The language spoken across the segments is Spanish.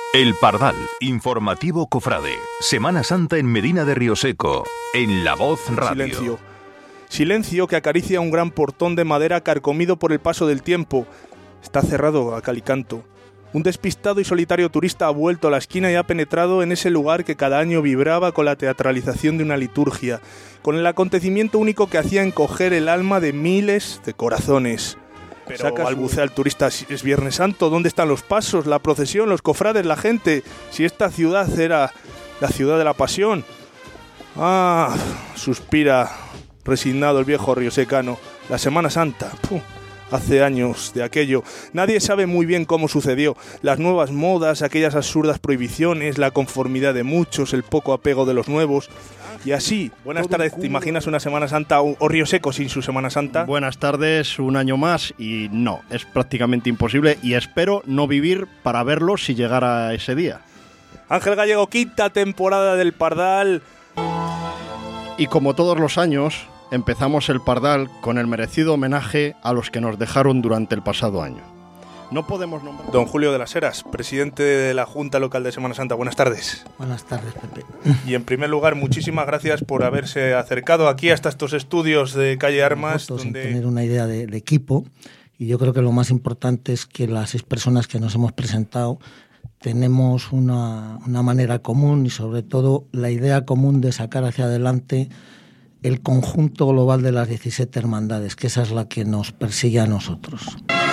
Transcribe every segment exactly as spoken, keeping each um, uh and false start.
El Pardal, informativo cofrade. Semana Santa en Medina de Rioseco, en La Voz Radio. Silencio. Silencio que acaricia un gran portón de madera carcomido por el paso del tiempo. Está cerrado a cal y canto. Un despistado y solitario turista ha vuelto a la esquina y ha penetrado en ese lugar que cada año vibraba con la teatralización de una liturgia, con el acontecimiento único que hacía encoger el alma de miles de corazones. Pero saca balbucea el turista: es Viernes Santo, ¿dónde están los pasos, la procesión, los cofrades, la gente? Si esta ciudad era la ciudad de la pasión. Ah, suspira resignado el viejo riosecano. La Semana Santa, ¡pum!, hace años de aquello. Nadie sabe muy bien cómo sucedió. Las nuevas modas, aquellas absurdas prohibiciones, la conformidad de muchos, el poco apego de los nuevos. Y así, buenas tardes, ¿te imaginas una Semana Santa o, o Rioseco sin su Semana Santa? Buenas tardes, un año más y no, es prácticamente imposible y espero no vivir para verlo si llegara ese día. Ángel Gallego, quinta temporada del Pardal. Y como todos los años, empezamos el Pardal con el merecido homenaje a los que nos dejaron durante el pasado año. No podemos nombrar... Don Julio de las Heras, presidente de la Junta Local de Semana Santa. Buenas tardes. Buenas tardes, Pepe. Y en primer lugar, muchísimas gracias por haberse acercado aquí hasta estos estudios de Calle Armas. Donde... Sin tener una idea de, de equipo. Y yo creo que lo más importante es que las seis personas que nos hemos presentado tenemos una, una manera común y sobre todo la idea común de sacar hacia adelante el conjunto global de las diecisiete hermandades, que esa es la que nos persigue a nosotros.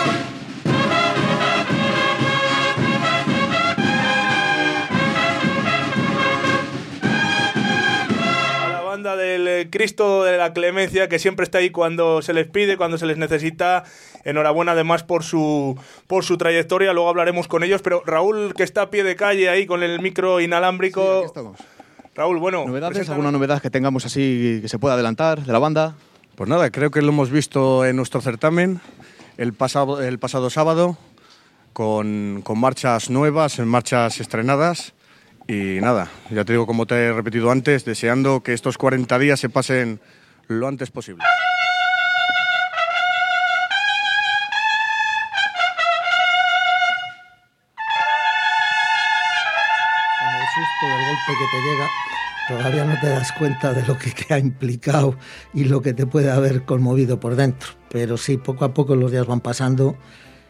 Del Cristo de la Clemencia, que siempre está ahí cuando se les pide, cuando se les necesita. Enhorabuena además por su por su trayectoria, luego hablaremos con ellos, pero Raúl, que está a pie de calle ahí con el micro inalámbrico. Sí, aquí estamos. Raúl, bueno, ¿novedades? preséntame. ¿Alguna novedad que tengamos así que se pueda adelantar de la banda? Pues nada, creo que lo hemos visto en nuestro certamen el pasado, el pasado sábado con, con marchas nuevas, en marchas estrenadas. Y nada, ya te digo, como te he repetido antes, deseando que estos cuarenta días se pasen lo antes posible. Con el susto del golpe que te llega, todavía no te das cuenta de lo que te ha implicado y lo que te puede haber conmovido por dentro. Pero sí, poco a poco los días van pasando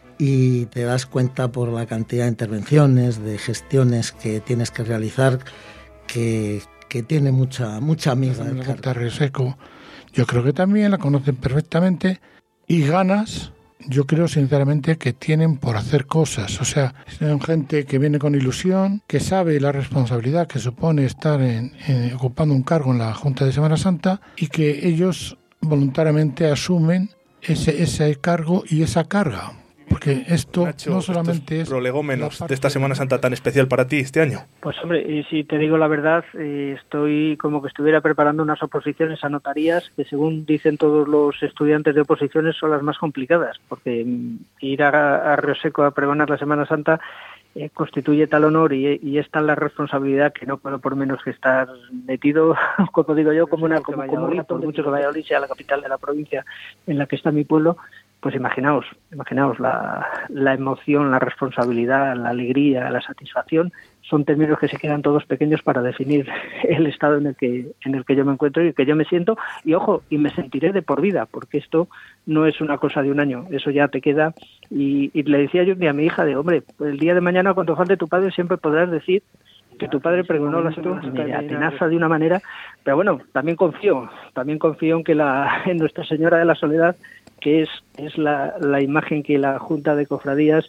y te das cuenta por la cantidad de intervenciones, de gestiones que tienes que realizar, que, que tiene mucha mucha amiga. La Junta de Rioseco, yo creo que también la conocen perfectamente y ganas, yo creo sinceramente que tienen por hacer cosas. O sea, son gente que viene con ilusión, que sabe la responsabilidad que supone estar en, en, ocupando un cargo en la Junta de Semana Santa y que ellos voluntariamente asumen ese, ese cargo y esa carga. Porque esto Nacho, no solamente es prolegómenos de esta Semana Santa tan especial para ti este año. Pues hombre, y si te digo la verdad, eh, estoy como que estuviera preparando unas oposiciones a notarías que, según dicen todos los estudiantes de oposiciones, son las más complicadas, porque mm, ir a, a Rioseco a pregonar la Semana Santa eh, constituye tal honor y, y es tal la responsabilidad que no puedo por menos que estar metido, como digo yo, como una como, como una, por mucho que Valladolid sea la capital de la provincia en la que está mi pueblo. Pues imaginaos, imaginaos la, la emoción, la responsabilidad, la alegría, la satisfacción, son términos que se quedan todos pequeños para definir el estado en el que en el que yo me encuentro y el que yo me siento, y ojo, y me sentiré de por vida, porque esto no es una cosa de un año, eso ya te queda. Y, y le decía yo un día a mi hija de, hombre, el día de mañana cuando falte tu padre siempre podrás decir que tu padre pregonó la Semana Santa, me atenaza de una manera, pero bueno, también confío, también confío en que la en Nuestra Señora de la Soledad, que es es la, la imagen que la Junta de Cofradías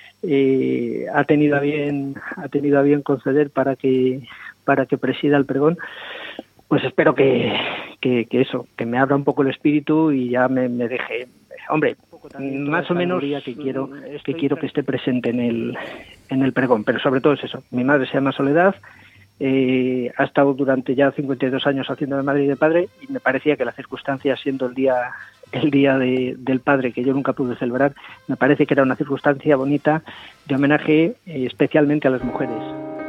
eh, ha tenido a bien ha tenido a bien conceder para que para que presida el pregón, pues espero que, que, que eso, que me abra un poco el espíritu y ya me, me deje, hombre, más o menos que quiero que quiero que esté presente en el en el pregón, pero sobre todo es eso. Mi madre se llama Soledad, eh, ha estado durante ya cincuenta y dos años haciendo de madre y de padre, y me parecía que la circunstancia, siendo el día el día de, del padre, que yo nunca pude celebrar, me parece que era una circunstancia bonita de homenaje eh, especialmente a las mujeres.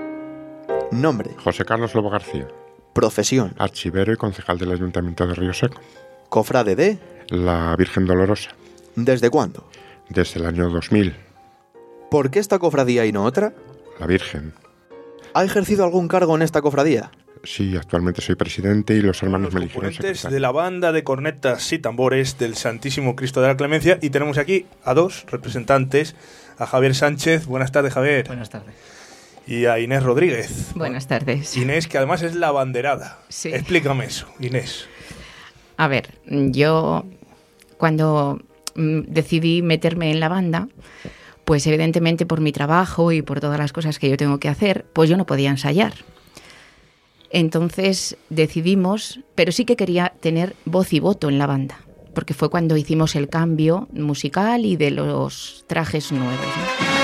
Nombre: José Carlos Lobo García. Profesión: archivero y concejal del Ayuntamiento de Rioseco. Cofrade de la Virgen Dolorosa. ¿Desde cuándo? Desde el año dos mil. ¿Por qué esta cofradía y no otra? La Virgen. ¿Ha ejercido algún cargo en esta cofradía? Sí, actualmente soy presidente y los hermanos me eligieron Componentes secretario. de la banda de cornetas y tambores del Santísimo Cristo de la Clemencia, y tenemos aquí a dos representantes, a Javier Sánchez. Buenas tardes, Javier. Buenas tardes. Y a Inés Rodríguez. Buenas tardes. Inés, que además es la abanderada. Sí. Explícame eso, Inés. A ver, yo cuando mm, decidí meterme en la banda, pues evidentemente por mi trabajo y por todas las cosas que yo tengo que hacer, pues yo no podía ensayar. Entonces decidimos, pero sí que quería tener voz y voto en la banda, porque fue cuando hicimos el cambio musical y de los trajes nuevos, ¿no?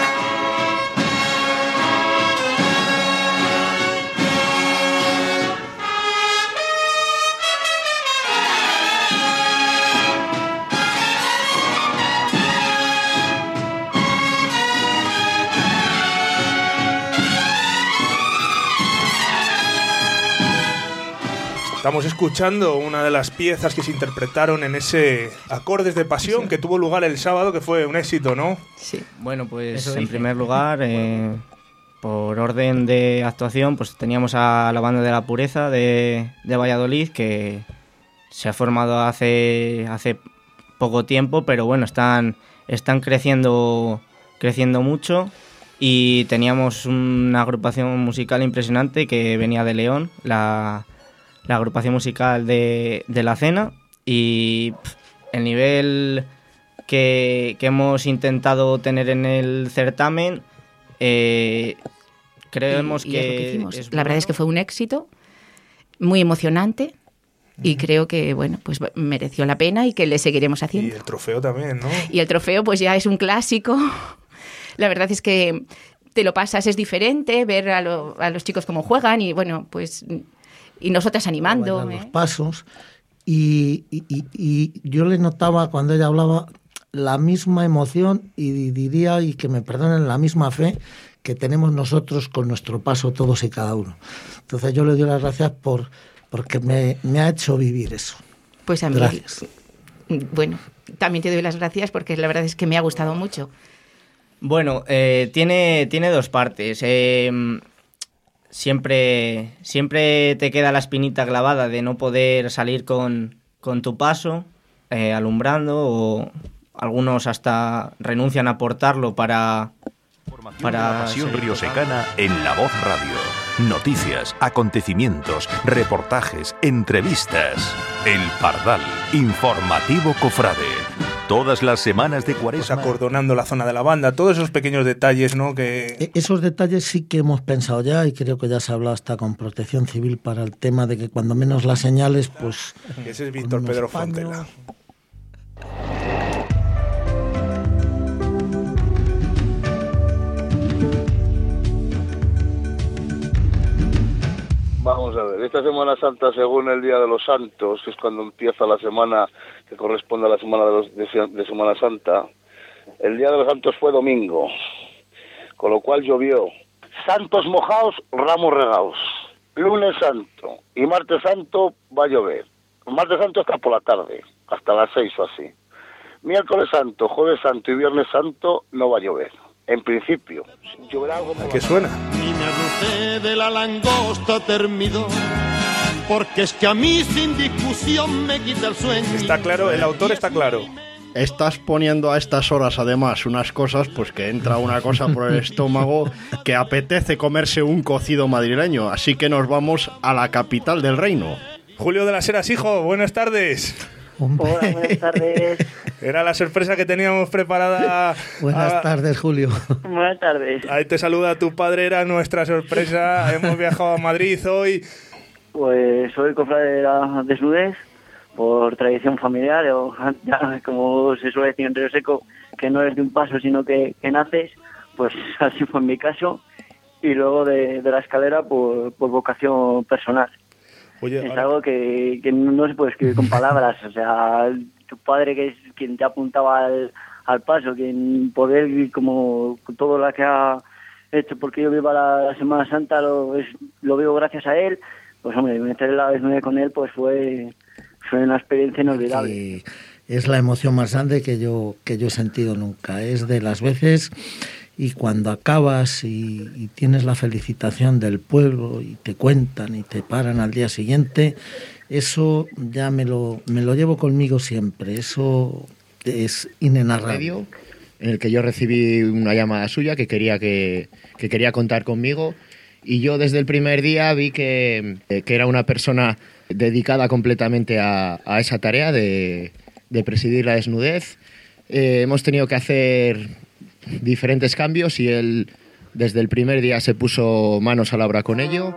Estamos escuchando una de las piezas que se interpretaron en ese Acordes de Pasión que tuvo lugar el sábado, que fue un éxito, ¿no? Sí. Bueno, pues Eso en dice. primer lugar, eh, por orden de actuación, pues teníamos a la banda de la Pureza de, de Valladolid, que se ha formado hace, hace poco tiempo, pero bueno, están, están creciendo, creciendo mucho. Y teníamos una agrupación musical impresionante que venía de León, la... la agrupación musical de, de La Cena, y pff, el nivel que, que hemos intentado tener en el certamen, eh, creemos y, y que, es lo que hicimos. es La bueno. verdad es que fue un éxito muy emocionante y creo que bueno, pues mereció la pena y que le seguiremos Y haciendo. el trofeo también, ¿no? Y el trofeo pues ya es un clásico. La verdad es que te lo pasas, es diferente ver a, lo, a los chicos cómo juegan y bueno, pues... y nosotras animando. Bailar ¿eh? los pasos. Y, y, y, y yo le notaba cuando ella hablaba la misma emoción y diría, y que me perdonen, la misma fe que tenemos nosotros con nuestro paso todos y cada uno. Entonces yo le doy las gracias por porque me, me ha hecho vivir eso. Pues a mí, Gracias. bueno, también te doy las gracias porque la verdad es que me ha gustado mucho. Bueno, eh, tiene, tiene dos partes. Eh, siempre, siempre te queda la espinita clavada de no poder salir con, con tu paso, eh, alumbrando, o algunos hasta renuncian a portarlo para... Para la pasión riosecana en La Voz Radio. Noticias, acontecimientos, reportajes, entrevistas. El Pardal, informativo cofrade. Todas las semanas de Cuaresma. Pues acordonando la zona de la banda, todos esos pequeños detalles, ¿no? Que... Esos detalles sí que hemos pensado ya, y creo que ya se ha hablado hasta con Protección Civil para el tema de que cuando menos las señales, pues... Ese es Víctor Pedro paños. Fontela. Vamos a ver, esta Semana Santa, según el Día de los Santos, que es cuando empieza la semana que corresponde a la semana de, los, de, de Semana Santa, el Día de los Santos fue domingo, con lo cual llovió. Santos mojados, ramos regados. Lunes Santo y Martes Santo va a llover. Martes Santo está por la tarde, hasta las seis o así. Miércoles Santo, Jueves Santo y Viernes Santo no va a llover. En principio, lloverá algo por ¿A qué suena? Y me arroté de la langosta termidor, porque es que a mí sin discusión me quita el sueño. Está claro, el autor está claro. Estás poniendo a estas horas además unas cosas, pues que entra una cosa por el estómago que apetece comerse un cocido madrileño, así que nos vamos a la capital del reino. Julio de las Heras, hijo, buenas tardes. Hombre. Hola, buenas tardes. Era la sorpresa que teníamos preparada. Buenas a... tardes, Julio. Buenas tardes. Ahí te saluda tu padre, era nuestra sorpresa. Hemos viajado a Madrid hoy. Pues soy cofrade de la desnudez, por tradición familiar, o ya, como se suele decir en Río Seco, que no es de un paso, sino que, que naces, pues así fue en mi caso. Y luego de, de la escalera por, por vocación personal. Oye, es ahora... algo que, que no se puede escribir con palabras. O sea, tu padre, que es quien te apuntaba al, al paso, quien poder, como todo lo que ha hecho, porque yo vivo la, la Semana Santa, lo, es, lo vivo gracias a él. Pues hombre, meter la desnude con él pues fue, fue una experiencia inolvidable. Y es la emoción más grande que yo, que yo he sentido nunca. Es de las veces y cuando acabas y, y tienes la felicitación del pueblo y te cuentan y te paran al día siguiente, eso ya me lo, me lo llevo conmigo siempre, eso es inenarrable. En el que yo recibí una llamada suya que quería, que, que quería contar conmigo, y yo desde el primer día vi que, que era una persona dedicada completamente a, a esa tarea de, de presidir la desnudez. Eh, hemos tenido que hacer diferentes cambios y él desde el primer día se puso manos a la obra con ello.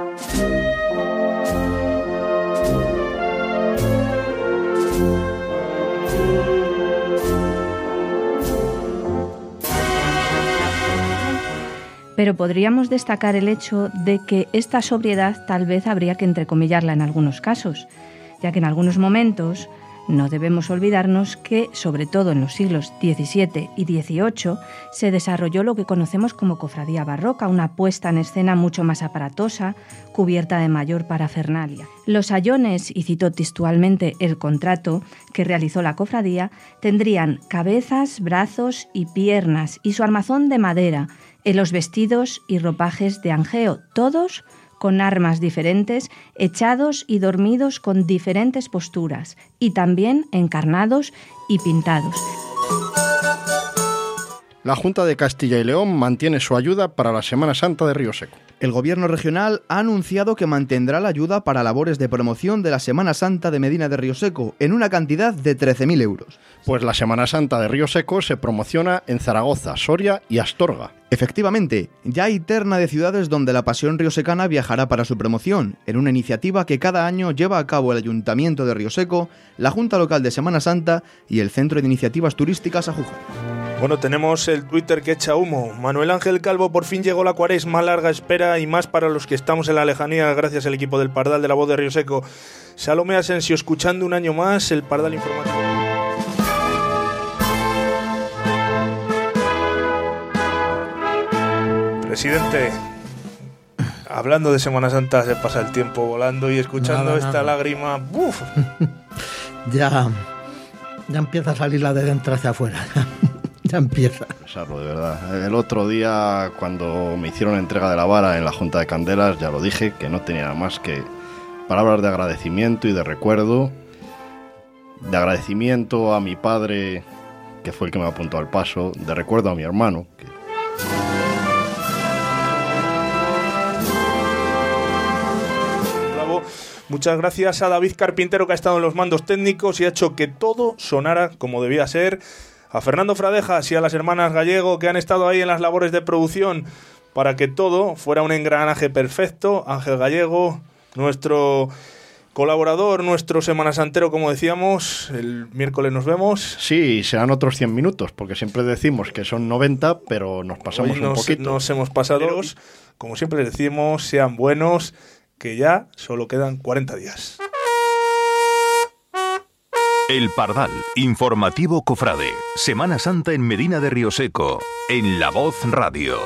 Pero podríamos destacar el hecho de que esta sobriedad tal vez habría que entrecomillarla en algunos casos, ya que en algunos momentos no debemos olvidarnos que, sobre todo en los siglos diecisiete y dieciocho, se desarrolló lo que conocemos como cofradía barroca, una puesta en escena mucho más aparatosa, cubierta de mayor parafernalia. Los sayones, y cito textualmente el contrato que realizó la cofradía, tendrían cabezas, brazos y piernas y su armazón de madera, en los vestidos y ropajes de Angeo, todos con armas diferentes, echados y dormidos con diferentes posturas, y también encarnados y pintados. La Junta de Castilla y León mantiene su ayuda para la Semana Santa de Río Seco. El Gobierno regional ha anunciado que mantendrá la ayuda para labores de promoción de la Semana Santa de Medina de Río Seco en una cantidad de trece mil euros. Pues la Semana Santa de Río Seco se promociona en Zaragoza, Soria y Astorga. Efectivamente, ya hay terna de ciudades donde la Pasión riosecana viajará para su promoción, en una iniciativa que cada año lleva a cabo el Ayuntamiento de Río Seco, la Junta Local de Semana Santa y el Centro de Iniciativas Turísticas Ajújar. Bueno, tenemos el Twitter que echa humo. Manuel Ángel Calvo: por fin llegó la cuaresma, larga espera y más para los que estamos en la lejanía, gracias al equipo del Pardal de la Voz de Río Seco. Salomé Asensio, escuchando un año más el Pardal Informativo. Presidente, hablando de Semana Santa se pasa el tiempo volando y escuchando nada, esta nada. lágrima, ¡buf! ya, ya empieza a salir la de dentro hacia afuera. Ya empieza. Pesarlo, de verdad. El otro día, cuando me hicieron entrega de la vara en la Junta de Candelas, ya lo dije, que no tenía nada más que palabras de agradecimiento y de recuerdo. De agradecimiento a mi padre, que fue el que me apuntó al paso. De recuerdo a mi hermano, que... Muchas gracias a David Carpintero, que ha estado en los mandos técnicos y ha hecho que todo sonara como debía ser. A Fernando Fradejas y a las hermanas Gallego, que han estado ahí en las labores de producción para que todo fuera un engranaje perfecto. Ángel Gallego, nuestro colaborador, nuestro semanasantero, como decíamos. El miércoles nos vemos. Sí, serán otros cien minutos, porque siempre decimos que son noventa, pero nos pasamos Hoy nos, un poquito. Nos hemos pasado. Pero, como siempre les decimos, sean buenos, que ya solo quedan cuarenta días. El Pardal, informativo cofrade. Semana Santa en Medina de Río Seco, en La Voz Radio.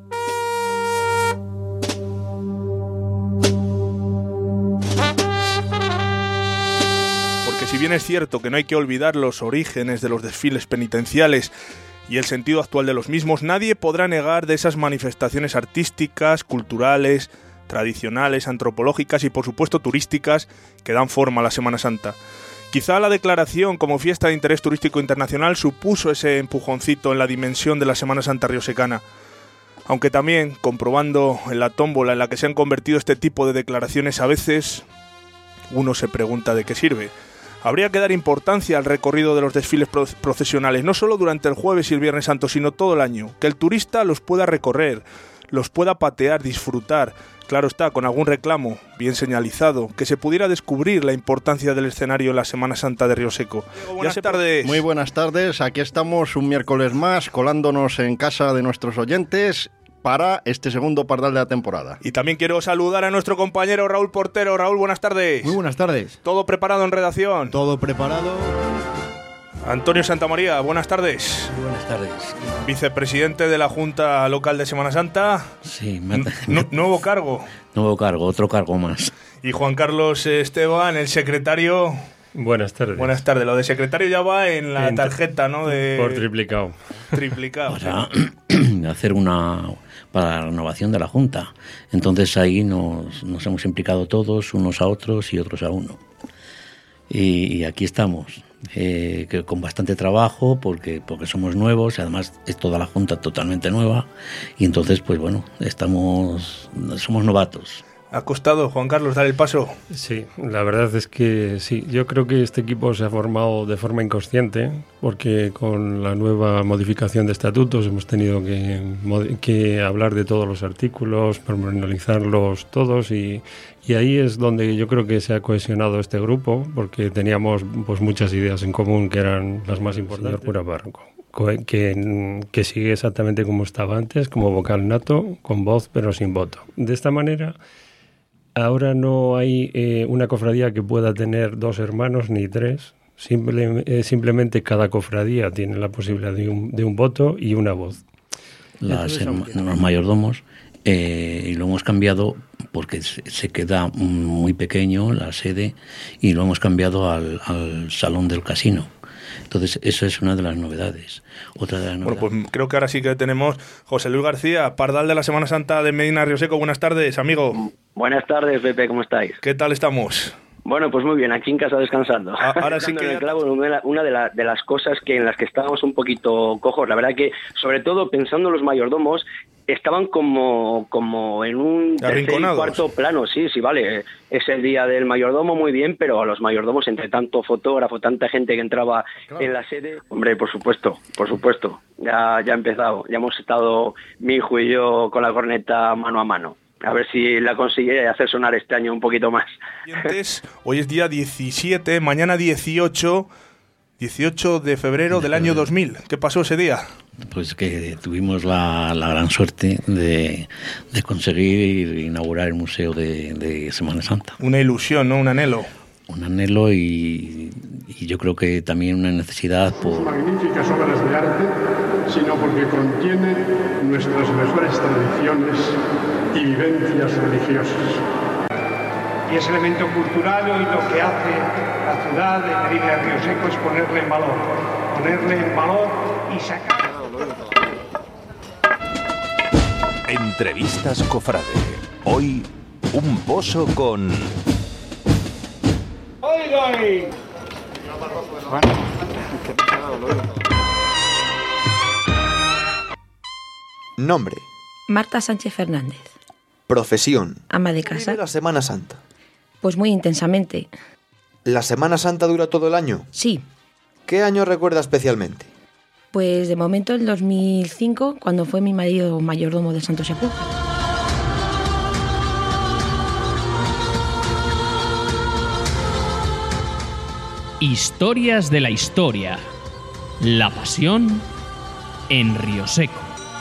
Porque si bien es cierto que no hay que olvidar los orígenes de los desfiles penitenciales y el sentido actual de los mismos, nadie podrá negar de esas manifestaciones artísticas, culturales, tradicionales, antropológicas y por supuesto turísticas que dan forma a la Semana Santa. Quizá la declaración como fiesta de interés turístico internacional supuso ese empujoncito en la dimensión de la Semana Santa riosecana. Aunque también, comprobando en la tómbola en la que se han convertido este tipo de declaraciones, a veces uno se pregunta de qué sirve. Habría que dar importancia al recorrido de los desfiles procesionales, no solo durante el jueves y el viernes santo, sino todo el año. Que el turista los pueda recorrer, los pueda patear, disfrutar. Claro está, con algún reclamo bien señalizado, que se pudiera descubrir la importancia del escenario en la Semana Santa de Río Seco. Buenas tardes. Muy buenas tardes, aquí estamos un miércoles más colándonos en casa de nuestros oyentes para este segundo Pardal de la temporada. Y también quiero saludar a nuestro compañero Raúl Portero. Raúl, buenas tardes. Muy buenas tardes. ¿Todo preparado en redacción? Todo preparado. Antonio Santamaría, buenas tardes. Muy buenas tardes. Vicepresidente de la Junta Local de Semana Santa. Sí, me... N- nuevo cargo. Nuevo cargo, otro cargo más. Y Juan Carlos Esteban, el secretario. Buenas tardes. Buenas tardes. Lo de secretario ya va en la En- tarjeta, ¿no? De... Por triplicado. Triplicado. Para hacer una para la renovación de la Junta. Entonces ahí nos, nos hemos implicado todos, unos a otros y otros a uno. Y, y aquí estamos, eh, que con bastante trabajo porque, porque somos nuevos y además es toda la Junta totalmente nueva. Y entonces, pues bueno, estamos somos novatos. ¿Ha costado, Juan Carlos, dar el paso? Sí, la verdad es que sí. Yo creo que este equipo se ha formado de forma inconsciente porque con la nueva modificación de estatutos hemos tenido que, mod- que hablar de todos los artículos, pormenorizarlos todos y, y ahí es donde yo creo que se ha cohesionado este grupo porque teníamos pues muchas ideas en común que eran las más importantes. Señor cura párroco, co- que, que sigue exactamente como estaba antes, como vocal nato, con voz pero sin voto. De esta manera... Ahora no hay eh, una cofradía que pueda tener dos hermanos ni tres. Simple, eh, simplemente cada cofradía tiene la posibilidad de un, de un voto y una voz. Las, herma- los mayordomos eh, y lo hemos cambiado porque se, se queda muy pequeño la sede y lo hemos cambiado al, al salón del casino. Entonces, eso es una de las novedades. Otra de las novedades. Bueno, pues creo que ahora sí que tenemos José Luis García, pardal de la Semana Santa de Medina Rioseco. Buenas tardes, amigo. Buenas tardes, Pepe, ¿cómo estáis? ¿Qué tal estamos? Bueno, pues muy bien, aquí en casa descansando. Ah, ahora sí Dando que en el ya- clavo, una de, la- una de, la- de las cosas que en las que estábamos un poquito cojos, la verdad que, sobre todo pensando en los mayordomos, estaban como, como en un tercer y Arrinconados. cuarto plano, sí, sí, vale, es el día del mayordomo, muy bien, pero a los mayordomos, entre tanto fotógrafo, tanta gente que entraba en la sede, hombre, por supuesto, por supuesto, ya, ya ha empezado, ya hemos estado mi hijo y yo con la corneta mano a mano. A ver si la consigue hacer sonar este año un poquito más. Oyentes, hoy es día diecisiete, mañana dieciocho, dieciocho de febrero del año dos mil. ¿Qué pasó ese día? Pues que tuvimos la, la gran suerte de, de conseguir inaugurar el Museo de, de Semana Santa. Una ilusión, ¿no? Un anhelo. Un anhelo y, y yo creo que también una necesidad por... magníficas obras de arte, sino porque contiene nuestras mejores tradiciones y vivencias religiosas. Y es elemento cultural y lo que hace la ciudad de Medina Rioseco es ponerle en valor, ponerle en valor y sacar... Entrevistas Cofrade. Hoy, un pozo con... ¡Oiga ahí! Nombre. Marta Sánchez Fernández. Profesión. Ama de casa. La Semana Santa. Pues muy intensamente. ¿La Semana Santa dura todo el año? Sí. ¿Qué año recuerda especialmente? Pues de momento el dos mil cinco, cuando fue mi marido mayordomo del Santo Sepulcro. Historias de la historia. La pasión en Rioseco.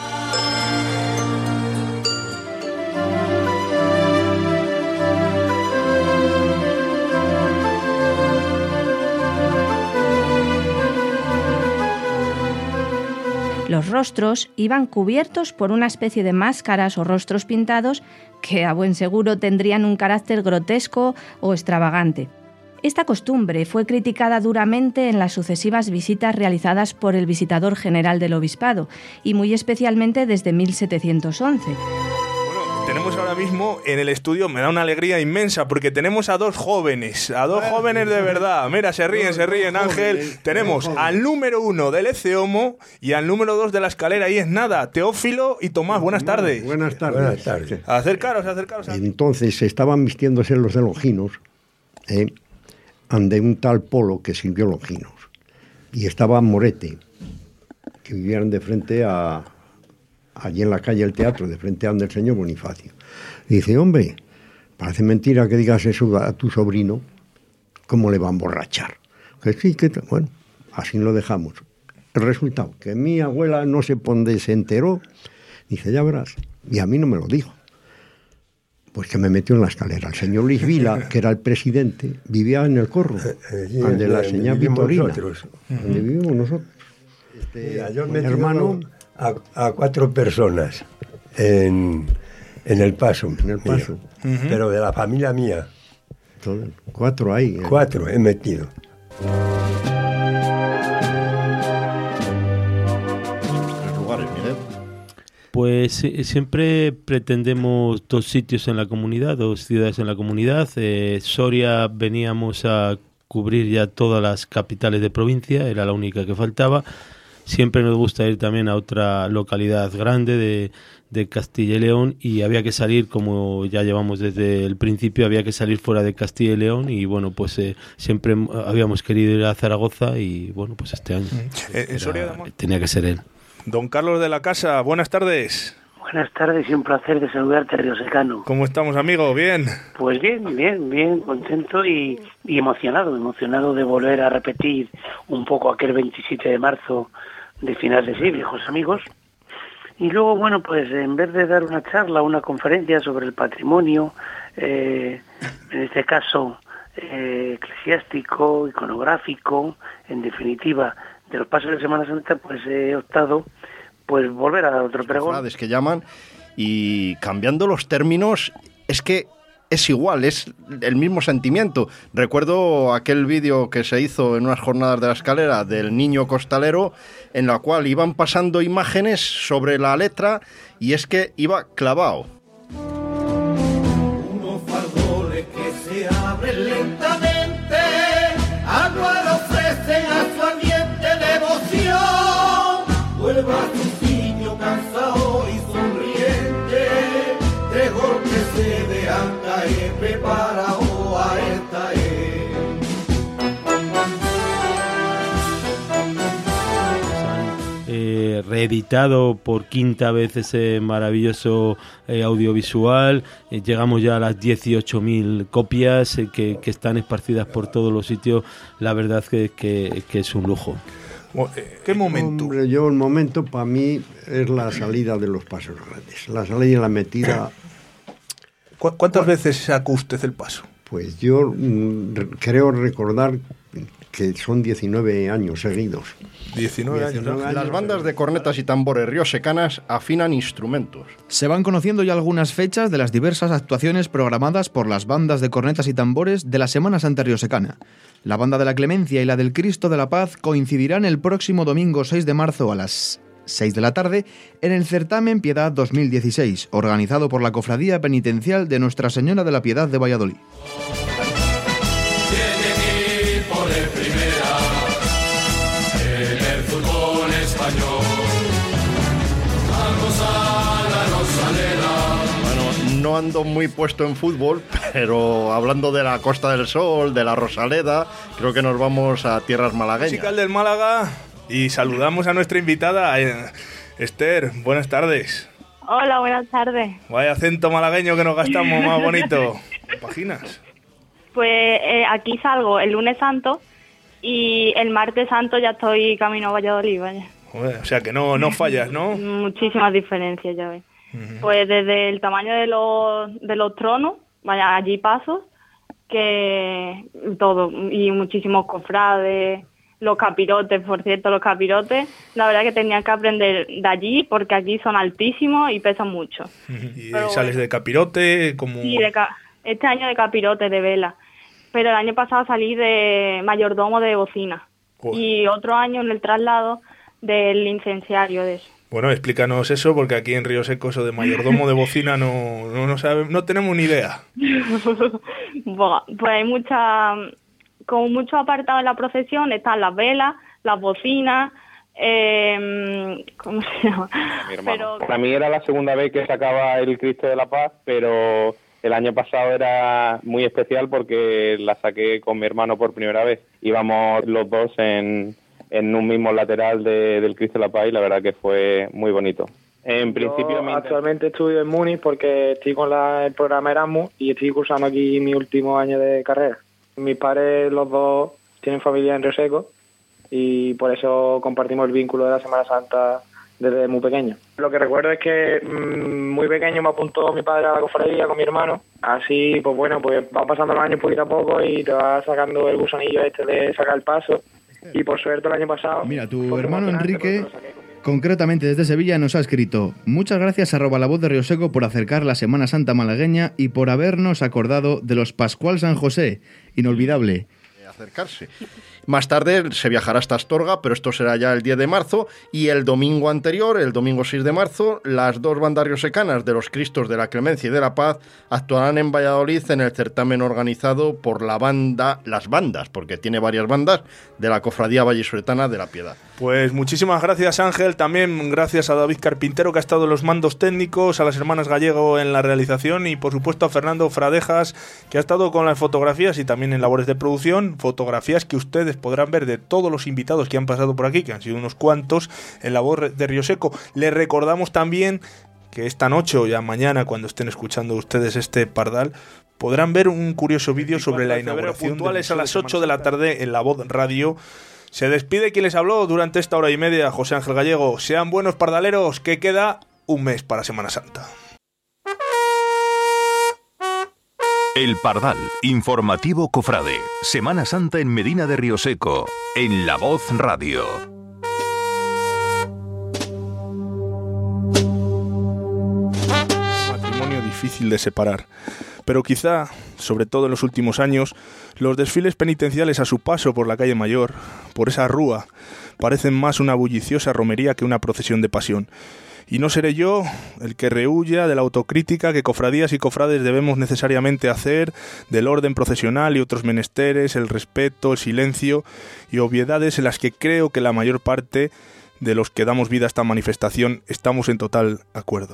Los rostros iban cubiertos por una especie de máscaras o rostros pintados que a buen seguro tendrían un carácter grotesco o extravagante. Esta costumbre fue criticada duramente en las sucesivas visitas realizadas por el visitador general del obispado y muy especialmente desde mil setecientos once. Tenemos ahora mismo en el estudio, me da una alegría inmensa, porque tenemos a dos jóvenes, a dos jóvenes de verdad. Mira, se ríen, se ríen, Ángel. Tenemos al número uno del Eceomo y al número dos de la escalera, y es nada, Teófilo y Tomás. Buenas tardes. Buenas tardes. Buenas tardes. Acercaros, acercaros. Entonces estaban vistiéndose los de Longinos, ¿eh? ande un tal Polo que sirvió Longinos. Y estaba Morete, que vivían de frente a... allí en la calle del teatro, de frente a donde el señor Bonifacio. Y dice, hombre, parece mentira que digas eso a tu sobrino, ¿cómo le va a emborrachar? Que sí, que t- bueno, así lo dejamos. El resultado, que mi abuela no sé por dónde se enteró, dice, ya verás, y a mí no me lo dijo. Pues que me metió en la escalera. El señor Luis Vila, que era el presidente, vivía en el Corro, donde la señora Vitorina, nosotros. donde vivimos nosotros. Este, Mira, yo mi me hermano... a, a cuatro personas en, en el paso, en el paso. pero de la familia mía. Todo, cuatro ahí. ¿eh? Cuatro he metido. Tres lugares, Miguel. Pues eh, siempre pretendemos dos sitios en la comunidad, dos ciudades en la comunidad. Eh, Soria veníamos a cubrir ya todas las capitales de provincia, era la única que faltaba. Siempre nos gusta ir también a otra localidad grande de, de Castilla y León, y había que salir, como ya llevamos desde el principio, había que salir fuera de Castilla y León, y bueno, pues eh, siempre habíamos querido ir a Zaragoza y bueno, pues este año Eh, en Soria, era, tenía que ser él. Don Carlos de la Casa, buenas tardes. Buenas tardes y un placer de saludarte, riosecano. ¿Cómo estamos, amigo? ¿Bien? Pues bien, bien, bien, contento y, y emocionado, emocionado de volver a repetir un poco aquel veintisiete de marzo de final de siglo, viejos amigos. Y luego, bueno, pues en vez de dar una charla, una conferencia sobre el patrimonio, eh, en este caso eh, eclesiástico, iconográfico, en definitiva, de los pasos de Semana Santa, pues he optado pues volver a dar otro pregón. Cofrades que llaman, y cambiando los términos, es que es igual, es el mismo sentimiento. Recuerdo aquel vídeo que se hizo en unas jornadas de la escalera del niño costalero, en la cual iban pasando imágenes sobre la letra, y es que iba clavado. Unos fardoles que se abren lentamente, agua le ofrecen a su ardiente devoción. Vuelva a su sitio cansado y sonriente, tres golpes se dejan caer, preparado a esta es. Eh, reeditado por quinta vez ese maravilloso eh, audiovisual. Eh, llegamos ya a las dieciocho mil copias eh, que, que están esparcidas por todos los sitios. La verdad que, que, que es un lujo. ¿Qué momento? Hombre, yo el momento para mí es la salida de los pasos grandes. La salida y la metida. ¿Cu- ¿Cuántas veces sacó usted el paso? Pues yo mm, re- creo recordar que son diecinueve años seguidos. diecinueve años. ¿no? Las bandas de cornetas y tambores riosecanas afinan instrumentos. Se van conociendo ya algunas fechas de las diversas actuaciones programadas por las bandas de cornetas y tambores de la Semana Santa riosecana. La banda de la Clemencia y la del Cristo de la Paz coincidirán el próximo domingo seis de marzo a las seis de la tarde en el certamen Piedad dos mil dieciséis, organizado por la Cofradía Penitencial de Nuestra Señora de la Piedad de Valladolid. Por el primera en el fútbol español. Vamos a la Rosaleda. Bueno, no ando muy puesto en fútbol, pero hablando de la Costa del Sol, de la Rosaleda, creo que nos vamos a tierras malagueñas. Musical del Málaga, y saludamos a nuestra invitada, eh, Esther. Buenas tardes. Hola, buenas tardes. Vaya acento malagueño que nos gastamos, más bonito. ¿Compaginas? Pues eh, aquí salgo el lunes santo y el martes santo ya estoy camino a Valladolid, vaya. Joder, o sea que no, no fallas, ¿no? Muchísimas diferencias, ya ves. Uh-huh. Pues desde el tamaño de los, de los tronos, vaya, allí paso, que todo, y muchísimos cofrades, los capirotes, por cierto, los capirotes, la verdad que tenía que aprender de allí porque aquí son altísimos y pesan mucho. Uh-huh. ¿Y Pero sales bueno, de capirote? Como... Sí, de ca- este año de capirote, de vela. Pero el año pasado salí de mayordomo de bocina. Joder. Y otro año en el traslado del licenciario de eso. Bueno, explícanos eso, porque aquí en Río Seco eso de mayordomo de bocina no, no, no, sabe, no tenemos ni idea. Bueno, pues hay mucha, como muchos apartados en la procesión, están las velas, las bocinas, eh, ¿cómo se llama? Pero... Para mí era la segunda vez que sacaba el Cristo de la Paz, pero el año pasado era muy especial porque la saqué con mi hermano por primera vez. Íbamos los dos en... en un mismo lateral de, del Cristo de la Paz y la verdad que fue muy bonito. En principio, Yo actualmente estudio en Múnich porque estoy con la, el programa Erasmus y estoy cursando aquí mi último año de carrera. Mis padres, los dos, tienen familia en Río Seco y por eso compartimos el vínculo de la Semana Santa desde muy pequeño. Lo que recuerdo es que mmm, muy pequeño me apuntó mi padre a la cofradía con mi hermano. Así, pues bueno, pues va pasando los años poquito a poco y te va sacando el gusanillo este de sacar el paso. Y por suerte el año pasado... Mira, tu hermano Enrique Concretamente desde Sevilla nos ha escrito: muchas gracias arroba la voz de Río Seco por acercar la Semana Santa malagueña y por habernos acordado de los Pascual San José. Inolvidable. Acercarse. Más tarde se viajará hasta Astorga, pero esto será ya el diez de marzo, y el domingo anterior, el domingo seis de marzo, las dos bandas riosecanas de los Cristos de la Clemencia y de la Paz actuarán en Valladolid en el certamen organizado por la banda, las bandas, porque tiene varias bandas, de la Cofradía Vallisoletana de la Piedad. Pues muchísimas gracias, Ángel, también gracias a David Carpintero, que ha estado en los mandos técnicos, a las hermanas Gallego en la realización y por supuesto a Fernando Fradejas, que ha estado con las fotografías y también en labores de producción, fotografías que ustedes podrán ver de todos los invitados que han pasado por aquí, que han sido unos cuantos, en la voz de Río Seco. Les recordamos también que esta noche o ya mañana, cuando estén escuchando ustedes este Pardal, podrán ver un curioso vídeo sobre la inauguración. Puntuales a las ocho de la tarde en La Voz Radio. Se despide quien les habló durante esta hora y media, José Ángel Gallego. Sean buenos pardaleros, que queda un mes para Semana Santa. El Pardal, informativo cofrade. Semana Santa en Medina de Río Seco, en La Voz Radio. Matrimonio difícil de separar, pero quizá, sobre todo en los últimos años, los desfiles penitenciales a su paso por la calle Mayor, por esa rúa, parecen más una bulliciosa romería que una procesión de pasión. Y no seré yo el que rehuya de la autocrítica que cofradías y cofrades debemos necesariamente hacer del orden procesional y otros menesteres, el respeto, el silencio y obviedades en las que creo que la mayor parte de los que damos vida a esta manifestación estamos en total acuerdo.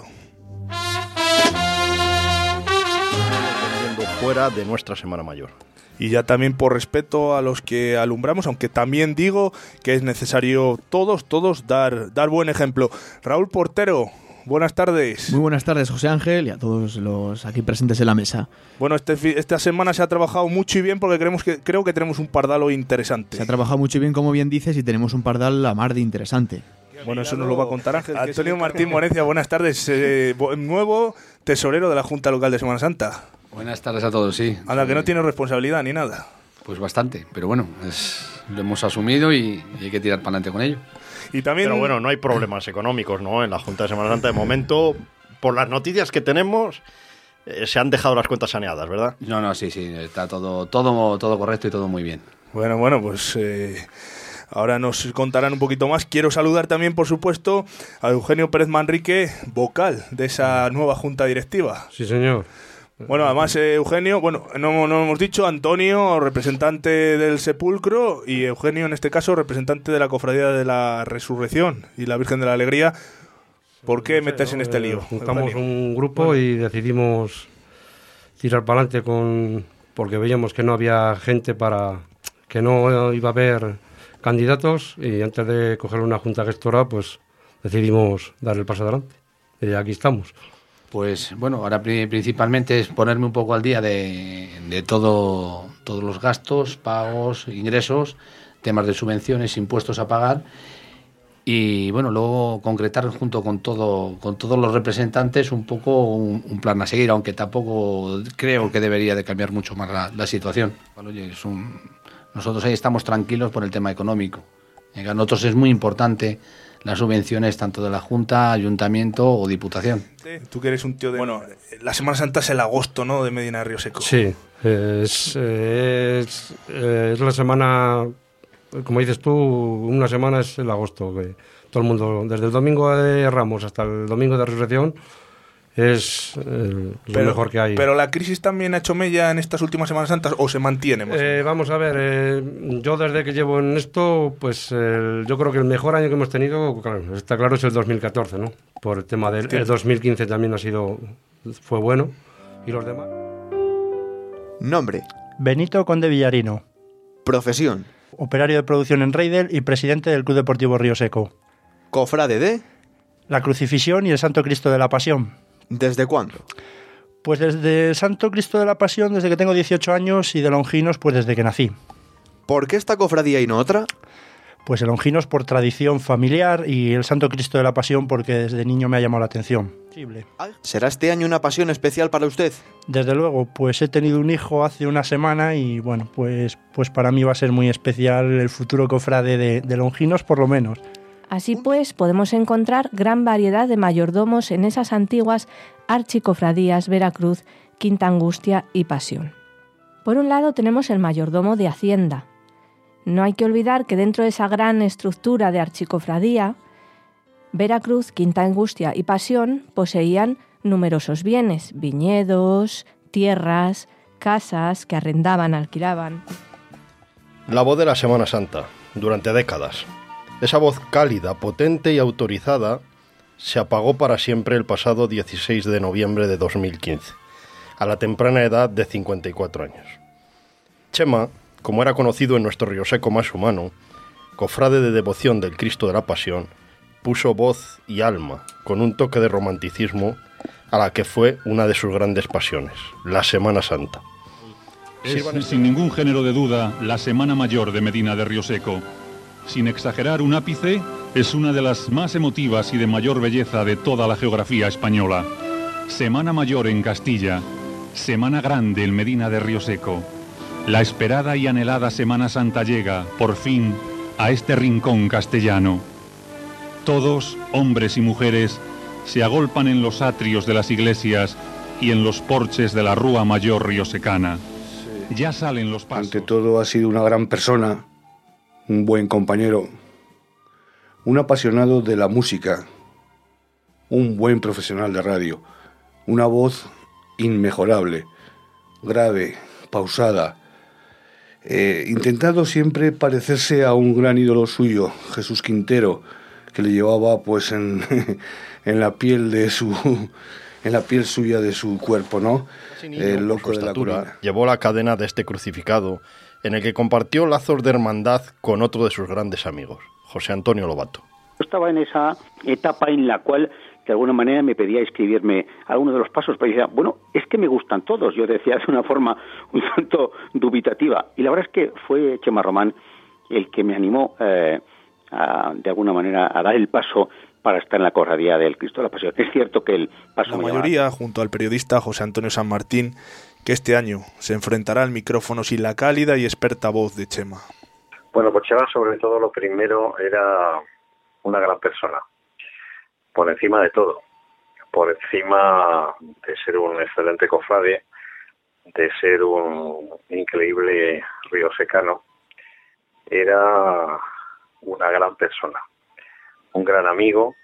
Fuera de nuestra Semana Mayor. Y ya también por respeto a los que alumbramos, aunque también digo que es necesario todos, todos dar, dar buen ejemplo. Raúl Portero, buenas tardes. Muy buenas tardes, José Ángel, y a todos los aquí presentes en la mesa. Bueno, este, esta semana se ha trabajado mucho y bien porque creemos que, creo que tenemos un pardal hoy interesante. Se ha trabajado mucho y bien, como bien dices, y tenemos un pardal a mar de interesante. Bueno, eso nos lo va a contar Ángel. Antonio Martín Morencia, buenas tardes. Eh, nuevo tesorero de la Junta Local de Semana Santa. Buenas tardes a todos, sí. Anda, que no tiene responsabilidad ni nada. Pues bastante, pero bueno, es, lo hemos asumido y, y hay que tirar para adelante con ello. Y también... Pero bueno, no hay problemas económicos, ¿no? En la Junta de Semana Santa, de momento, por las noticias que tenemos, eh, se han dejado las cuentas saneadas, ¿verdad? No, no, sí, sí, está todo, todo, todo correcto y todo muy bien. Bueno, bueno, pues... Eh... Ahora nos contarán un poquito más. Quiero saludar también, por supuesto, a Eugenio Pérez Manrique, vocal de esa nueva junta directiva. Sí, señor. Bueno, además, eh, Eugenio, bueno, no, no hemos dicho, Antonio, representante del Sepulcro, y Eugenio, en este caso, representante de la Cofradía de la Resurrección y la Virgen de la Alegría. ¿Por qué meterse en este lío? Juntamos Eugenio. un grupo y decidimos tirar para adelante con, porque veíamos que no había gente para, que no iba a haber candidatos, y antes de coger una junta gestora, pues decidimos dar el paso adelante. Y aquí estamos. Pues bueno, ahora principalmente es ponerme un poco al día de, de todo, todos los gastos, pagos, ingresos, temas de subvenciones, impuestos a pagar, y bueno, luego concretar junto con todo, con todos los representantes un poco un, un plan a seguir, aunque tampoco creo que debería de cambiar mucho más la, la situación. Bueno, oye, es un... Nosotros ahí estamos tranquilos por el tema económico. A nosotros es muy importante las subvenciones tanto de la Junta, Ayuntamiento o Diputación. Tú que eres un tío de... Bueno, la Semana Santa es el agosto, ¿no?, de Medina de Río Seco. Sí, es, es, es la semana, como dices tú, una semana es el agosto. Que todo el mundo, desde el domingo de Ramos hasta el domingo de Resurrección, es eh, lo pero, mejor que hay. ¿Pero la crisis también ha hecho mella en estas últimas Semanas Santas o se mantiene? Más eh, vamos a ver, eh, yo desde que llevo en esto, pues eh, yo creo que el mejor año que hemos tenido, claro, está claro, es el dos mil catorce, ¿no? Por el tema del el dos mil quince también ha sido, fue bueno. ¿Y los demás? Nombre: Benito Conde Villarino. Profesión: operario de producción en Reidel y presidente del Club Deportivo Río Seco. Cofrade de la Crucifixión y el Santo Cristo de la Pasión. ¿Desde cuándo? Pues desde el Santo Cristo de la Pasión desde que tengo dieciocho años, y de Longinos pues desde que nací. ¿Por qué esta cofradía y no otra? Pues el Longinos por tradición familiar y el Santo Cristo de la Pasión porque desde niño me ha llamado la atención. ¿Será este año una pasión especial para usted? Desde luego, pues he tenido un hijo hace una semana y bueno, pues, pues para mí va a ser muy especial el futuro cofrade de, de Longinos, por lo menos. Así pues, podemos encontrar gran variedad de mayordomos en esas antiguas archicofradías Veracruz, Quinta Angustia y Pasión. Por un lado tenemos el mayordomo de Hacienda. No hay que olvidar que dentro de esa gran estructura de archicofradía, Veracruz, Quinta Angustia y Pasión poseían numerosos bienes, viñedos, tierras, casas que arrendaban, alquilaban. La voz de la Semana Santa, durante décadas. Esa voz cálida, potente y autorizada se apagó para siempre el pasado dieciséis de noviembre de dos mil quince, a la temprana edad de cincuenta y cuatro años. Chema, como era conocido en nuestro Rioseco más humano, cofrade de devoción del Cristo de la Pasión, puso voz y alma, con un toque de romanticismo, a la que fue una de sus grandes pasiones, la Semana Santa. Es, sin ningún género de duda, la Semana Mayor de Medina de Rioseco. Sin exagerar un ápice, es una de las más emotivas y de mayor belleza de toda la geografía española. Semana Mayor en Castilla, Semana Grande en Medina de Rioseco. La esperada y anhelada Semana Santa llega, por fin, a este rincón castellano. Todos, hombres y mujeres, se agolpan en los atrios de las iglesias y en los porches de la Rúa Mayor riosecana. Sí. Ya salen los pasos. Ante todo ha sido una gran persona, un buen compañero, un apasionado de la música, un buen profesional de radio, una voz inmejorable, grave, pausada, eh, intentando siempre parecerse a un gran ídolo suyo, Jesús Quintero, que le llevaba pues en, en la piel de su en la piel suya de su cuerpo, ¿no? El loco de la colina. Llevó la cadena de este crucificado, en el que compartió lazos de hermandad con otro de sus grandes amigos, José Antonio Lobato. Yo estaba en esa etapa en la cual de alguna manera me pedía escribirme alguno de los pasos, pero yo decía, bueno, es que me gustan todos, yo decía de una forma un tanto dubitativa, y la verdad es que fue Chema Román el que me animó eh, a, de alguna manera a dar el paso para estar en la cofradía del Cristo de la Pasión. Es cierto que el paso la me mayoría, llama... junto al periodista José Antonio San Martín, que este año se enfrentará al micrófono sin la cálida y experta voz de Chema. Bueno, pues Chema, sobre todo, lo primero era una gran persona, por encima de todo, por encima de ser un excelente cofrade, de ser un increíble riosecano, era una gran persona, un gran amigo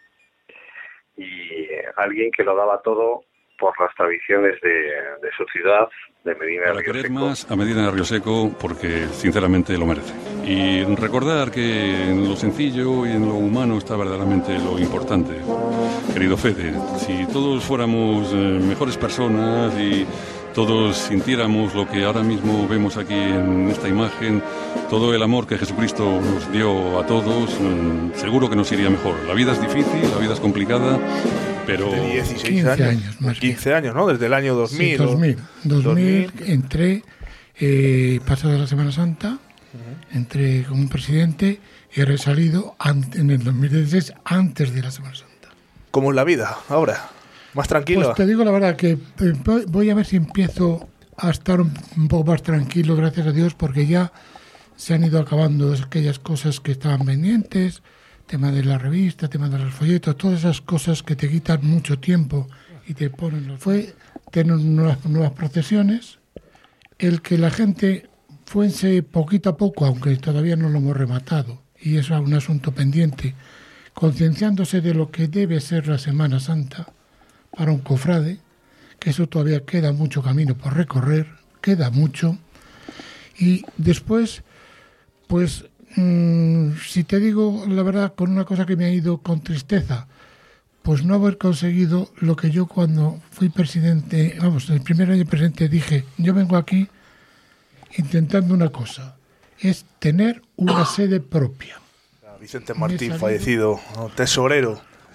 y alguien que lo daba todo por las tradiciones de, de su ciudad, de Medina de Rioseco. Para querer más a Medina de Rioseco porque sinceramente lo merece. Y recordar que en lo sencillo y en lo humano está verdaderamente lo importante. Querido Fede, si todos fuéramos eh, mejores personas y todos sintiéramos lo que ahora mismo vemos aquí en esta imagen, todo el amor que Jesucristo nos dio a todos, mmm, seguro que nos iría mejor. La vida es difícil, la vida es complicada, pero... De dieciséis quince años, años más quince bien. Años, ¿no? Desde el año dos mil. Sí, dos mil. dos mil, dos mil. Entré, eh, pasada la Semana Santa, uh-huh. entré como presidente y he salido en el dos mil dieciséis, antes de la Semana Santa. ¿Cómo es la vida ahora? ¿Más tranquilo? Pues te digo la verdad que voy a ver si empiezo a estar un, un poco más tranquilo, gracias a Dios, porque ya se han ido acabando aquellas cosas que estaban pendientes, tema de la revista, tema de los folletos, todas esas cosas que te quitan mucho tiempo y te ponen los... Fue tener nuevas, nuevas procesiones, el que la gente fuese poquito a poco, aunque todavía no lo hemos rematado, y eso es un asunto pendiente, concienciándose de lo que debe ser la Semana Santa para un cofrade, que eso todavía queda mucho camino por recorrer, queda mucho, y después, pues, mmm, si te digo la verdad, con una cosa que me ha ido con tristeza, pues no haber conseguido lo que yo cuando fui presidente, vamos, el primer año presidente dije, yo vengo aquí intentando una cosa, es tener una sede propia. Vicente Martín, fallecido, tesorero.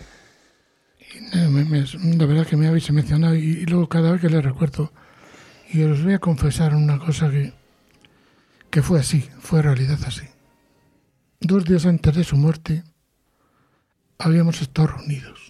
Me, me, la verdad que me habéis mencionado y, y luego cada vez que le recuerdo, y os voy a confesar una cosa que, que fue así, fue realidad así. Dos días antes de su muerte habíamos estado reunidos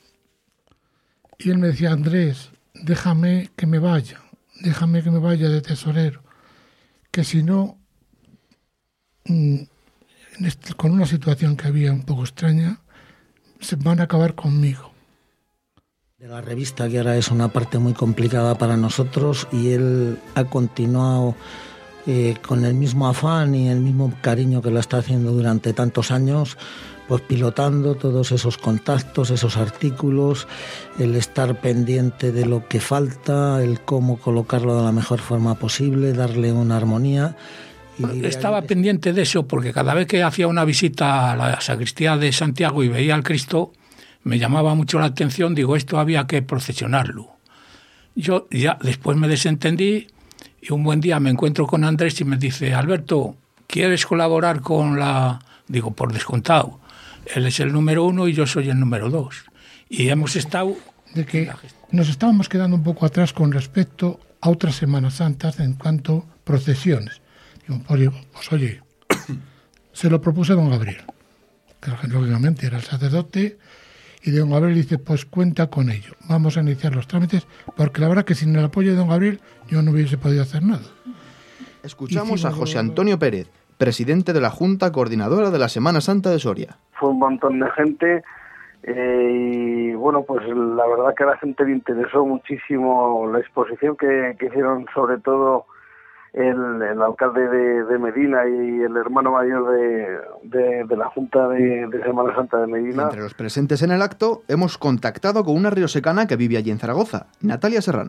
y él me decía, Andrés, déjame que me vaya, déjame que me vaya de tesorero, que si no, mmm, este, con una situación que había un poco extraña, se van a acabar conmigo. De la revista, que ahora es una parte muy complicada para nosotros, y él ha continuado eh, con el mismo afán y el mismo cariño que lo está haciendo durante tantos años, pues pilotando todos esos contactos, esos artículos, el estar pendiente de lo que falta, el cómo colocarlo de la mejor forma posible, darle una armonía. Y estaba pendiente de eso porque cada vez que hacía una visita a la sacristía de Santiago y veía al Cristo, me llamaba mucho la atención, digo, esto había que procesionarlo. Yo ya después me desentendí y un buen día me encuentro con Andrés y me dice, Alberto, ¿quieres colaborar con la...? Digo, por descontado. Él es el número uno y yo soy el número dos. Y hemos estado... De que nos estábamos quedando un poco atrás con respecto a otras Semanas Santas en cuanto a procesiones. Digo, pues, pues oye, se lo propuse a don Gabriel, que lógicamente era el sacerdote, y don Gabriel dice, pues cuenta con ello, vamos a iniciar los trámites, porque la verdad que sin el apoyo de don Gabriel yo no hubiese podido hacer nada. Escuchamos a José Antonio Pérez, presidente de la Junta Coordinadora de la Semana Santa de Soria. Fue un montón de gente eh, y bueno, pues la verdad que a la gente le interesó muchísimo la exposición que, que hicieron, sobre todo el, el alcalde de, de Medina y el hermano mayor de, de, de la Junta de, de Semana Santa de Medina. Entre los presentes en el acto hemos contactado con una riosecana que vive allí en Zaragoza, Natalia Serrano.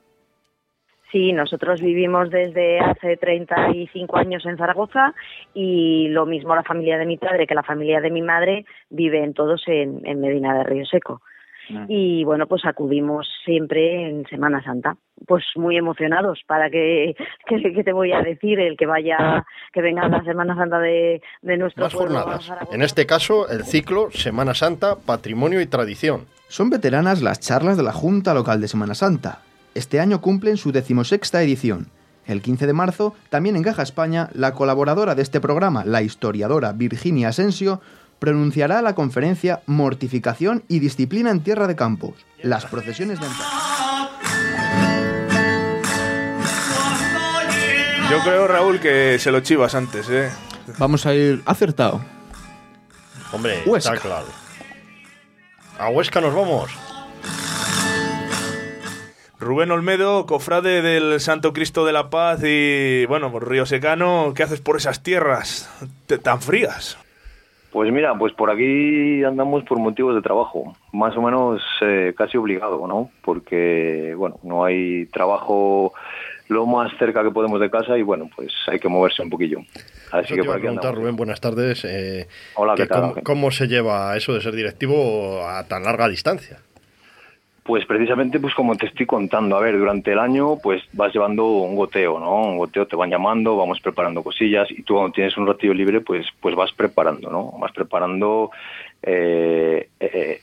Sí, nosotros vivimos desde hace treinta y cinco años en Zaragoza y lo mismo la familia de mi padre que la familia de mi madre viven todos en, en Medina de Río Seco. Mm. Y bueno, pues acudimos siempre en Semana Santa, pues muy emocionados para que, que, que te voy a decir, el que vaya, que venga a la Semana Santa de, de nuestro Más pueblo. jornadas. En este caso, el ciclo Semana Santa, Patrimonio y Tradición. Son veteranas las charlas de la Junta Local de Semana Santa. Este año cumplen su decimosexta edición. El quince de marzo, también en Caja España, la colaboradora de este programa, la historiadora Virginia Asensio, pronunciará la conferencia Mortificación y Disciplina en Tierra de Campos, las procesiones de antaño. Yo creo, Raúl, que se lo chivas antes, ¿eh? Vamos a ir acertado. Hombre, Huesca. está claro. A Huesca nos vamos. Rubén Olmedo, cofrade del Santo Cristo de la Paz y, bueno, por Río Secano, ¿qué haces por esas tierras tan frías? Pues mira, pues por aquí andamos por motivos de trabajo, más o menos eh, casi obligado, ¿no? Porque, bueno, no hay trabajo lo más cerca que podemos de casa y, bueno, pues hay que moverse un poquillo. Así Yo que te por iba a aquí preguntar, andamos. Rubén, buenas tardes. Eh, Hola, ¿qué tal? Cómo, ¿Cómo se lleva eso de ser directivo a tan larga distancia? Pues precisamente, pues como te estoy contando, a ver, durante el año pues vas llevando un goteo, ¿no? Un goteo, te van llamando, vamos preparando cosillas y tú cuando tienes un ratillo libre pues pues vas preparando, ¿no? Vas preparando, eh, eh,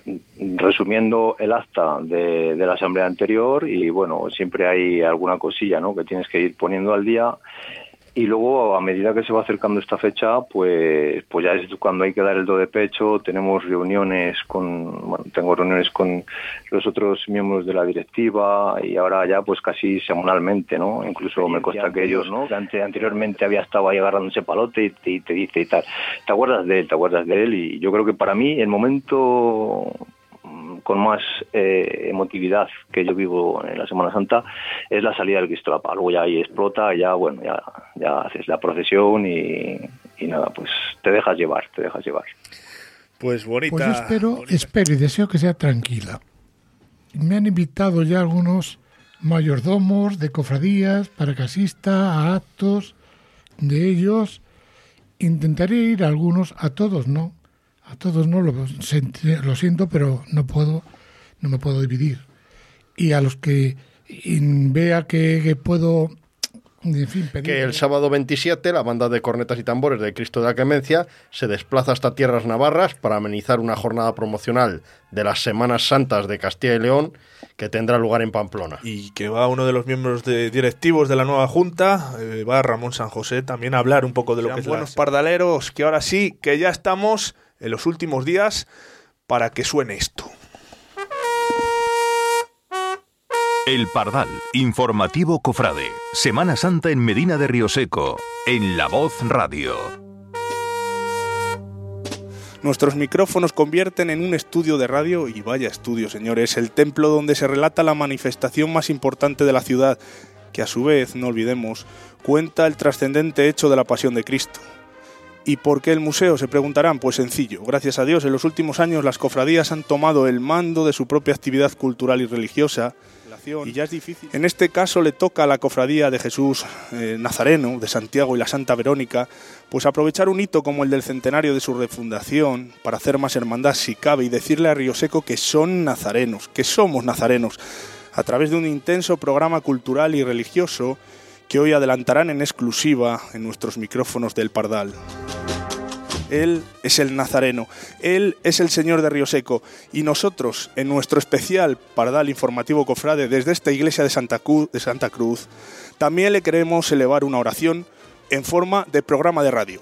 resumiendo el acta de, de la asamblea anterior y bueno, siempre hay alguna cosilla, ¿no? Que tienes que ir poniendo al día. Y luego, a medida que se va acercando esta fecha, pues pues ya es cuando hay que dar el do de pecho. Tenemos reuniones con, bueno, tengo reuniones con los otros miembros de la directiva y ahora ya pues casi semanalmente, ¿no? Incluso me consta que ellos, ¿no? Que ante, anteriormente había estado ahí agarrándose palote y te, y te dice y tal. ¿Te acuerdas de él? ¿Te acuerdas de él? Y yo creo que para mí el momento con más eh, emotividad que yo vivo en la Semana Santa es la salida del Cristo de la Paz. Luego ya ahí explota, ya bueno, ya, ya haces la procesión y, y nada, pues te dejas llevar, te dejas llevar. Pues bonita. Pues yo espero, espero y deseo que sea tranquila. Me han invitado ya algunos mayordomos de cofradías para que asista a actos de ellos. Intentaré ir a algunos, a todos no. A todos no, lo, lo siento, pero no puedo, no me puedo dividir. Y a los que vea que, que puedo, en fin, pedir... Que el sábado veintisiete la banda de cornetas y tambores de Cristo de la Clemencia se desplaza hasta tierras navarras para amenizar una jornada promocional de las Semanas Santas de Castilla y León que tendrá lugar en Pamplona. Y que va uno de los miembros de directivos de la nueva Junta, eh, va Ramón San José, también a hablar un poco de lo Sean que es buenos las... pardaleros, que ahora sí, que ya estamos en los últimos días para que suene esto. El Pardal, informativo cofrade. Semana Santa en Medina de Río Seco, en La Voz Radio. Nuestros micrófonos convierten en un estudio de radio, y vaya estudio, señores, el templo donde se relata la manifestación más importante de la ciudad, que a su vez, no olvidemos, cuenta el trascendente hecho de la pasión de Cristo. ¿Y por qué el museo?, se preguntarán. Pues sencillo, gracias a Dios, en los últimos años las cofradías han tomado el mando de su propia actividad cultural y religiosa, y ya es difícil. En este caso le toca a la Cofradía de Jesús eh, Nazareno, de Santiago y la Santa Verónica, pues aprovechar un hito como el del centenario de su refundación para hacer más hermandad si cabe y decirle a Rioseco que son nazarenos, que somos nazarenos, a través de un intenso programa cultural y religioso que hoy adelantarán en exclusiva en nuestros micrófonos del Pardal. Él es el Nazareno, Él es el Señor de Rioseco, y nosotros, en nuestro especial Pardal Informativo Cofrade desde esta iglesia de Santa Cruz, de Santa Cruz, también le queremos elevar una oración en forma de programa de radio.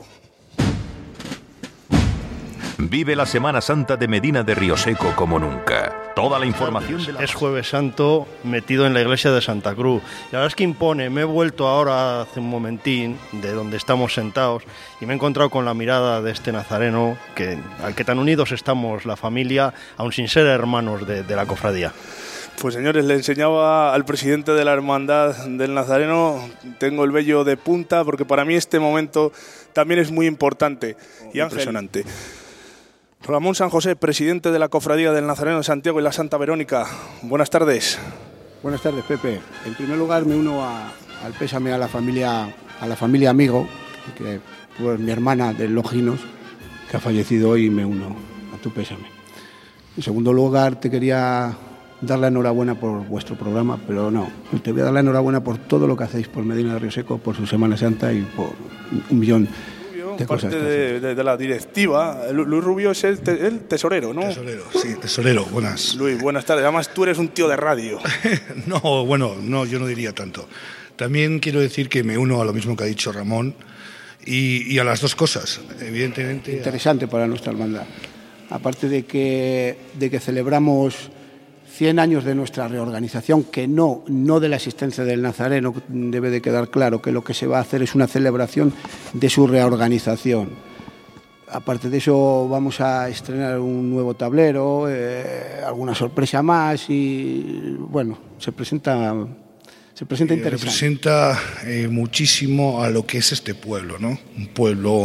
Vive la Semana Santa de Medina de Rioseco como nunca. Toda la información de la... Es Jueves Santo metido en la iglesia de Santa Cruz. La verdad es que impone. Me he vuelto ahora hace un momentín de donde estamos sentados y me he encontrado con la mirada de este nazareno que, al que tan unidos estamos la familia, aun sin ser hermanos de, de la cofradía. Pues señores, le enseñaba al presidente de la Hermandad del Nazareno, tengo el vello de punta porque para mí este momento también es muy importante y impresionante. Ramón San José, presidente de la Cofradía del Nazareno de Santiago y la Santa Verónica. Buenas tardes. Buenas tardes, Pepe. En primer lugar me uno a, al pésame a la familia, a la familia Amigo, que pues, mi hermana de Longinos, que ha fallecido hoy, y me uno a tu pésame. En segundo lugar, te quería dar la enhorabuena por vuestro programa, pero no, te voy a dar la enhorabuena por todo lo que hacéis por Medina de Rioseco, por su Semana Santa y por un millón de parte cosas. De, de, de la directiva. Luis Rubio es el, te, el tesorero, ¿no? Tesorero, sí, tesorero, buenas. Luis, buenas tardes. Además, tú eres un tío de radio. No, bueno, no, yo no diría tanto. También quiero decir que me uno a lo mismo que ha dicho Ramón y, y a las dos cosas, evidentemente. Interesante para nuestra hermandad. Aparte de que, de que celebramos cien años de nuestra reorganización, que no, no de la existencia del Nazareno, debe de quedar claro que lo que se va a hacer es una celebración de su reorganización. Aparte de eso vamos a estrenar un nuevo tablero, eh, alguna sorpresa más y bueno, se presenta, se presenta interesante. Representa eh, muchísimo a lo que es este pueblo, ¿no? Un pueblo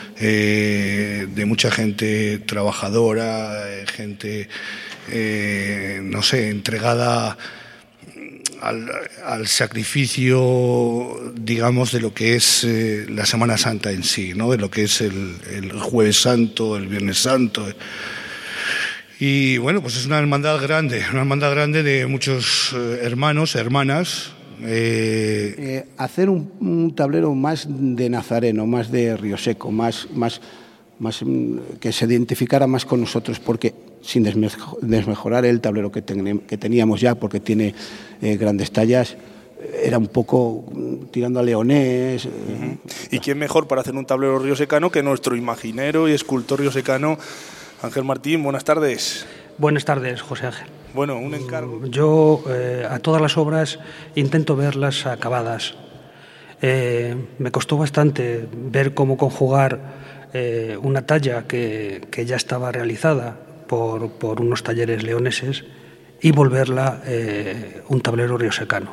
eh, de mucha gente trabajadora, eh, gente... Eh, no sé, entregada al, al sacrificio, digamos, de lo que es eh, la Semana Santa en sí, ¿no? De lo que es el, el Jueves Santo, el Viernes Santo. Y bueno, pues es una hermandad grande, una hermandad grande de muchos eh, hermanos, hermanas. Eh... Eh, hacer un, un tablero más de nazareno, más de Rioseco, más, más, más que se identificara más con nosotros, porque sin desmejorar el tablero que, ten, que teníamos ya, porque tiene eh, grandes tallas, era un poco tirando a leonés. Eh. Uh-huh. ¿Y quién mejor para hacer un tablero riosecano que nuestro imaginero y escultor riosecano, Ángel Martín? Buenas tardes. Buenas tardes, José Ángel. Bueno, un encargo. Yo eh, a todas las obras intento verlas acabadas. Eh, me costó bastante ver cómo conjugar eh, una talla que, que ya estaba realizada Por, por unos talleres leoneses y volverla eh, un tablero riosecano.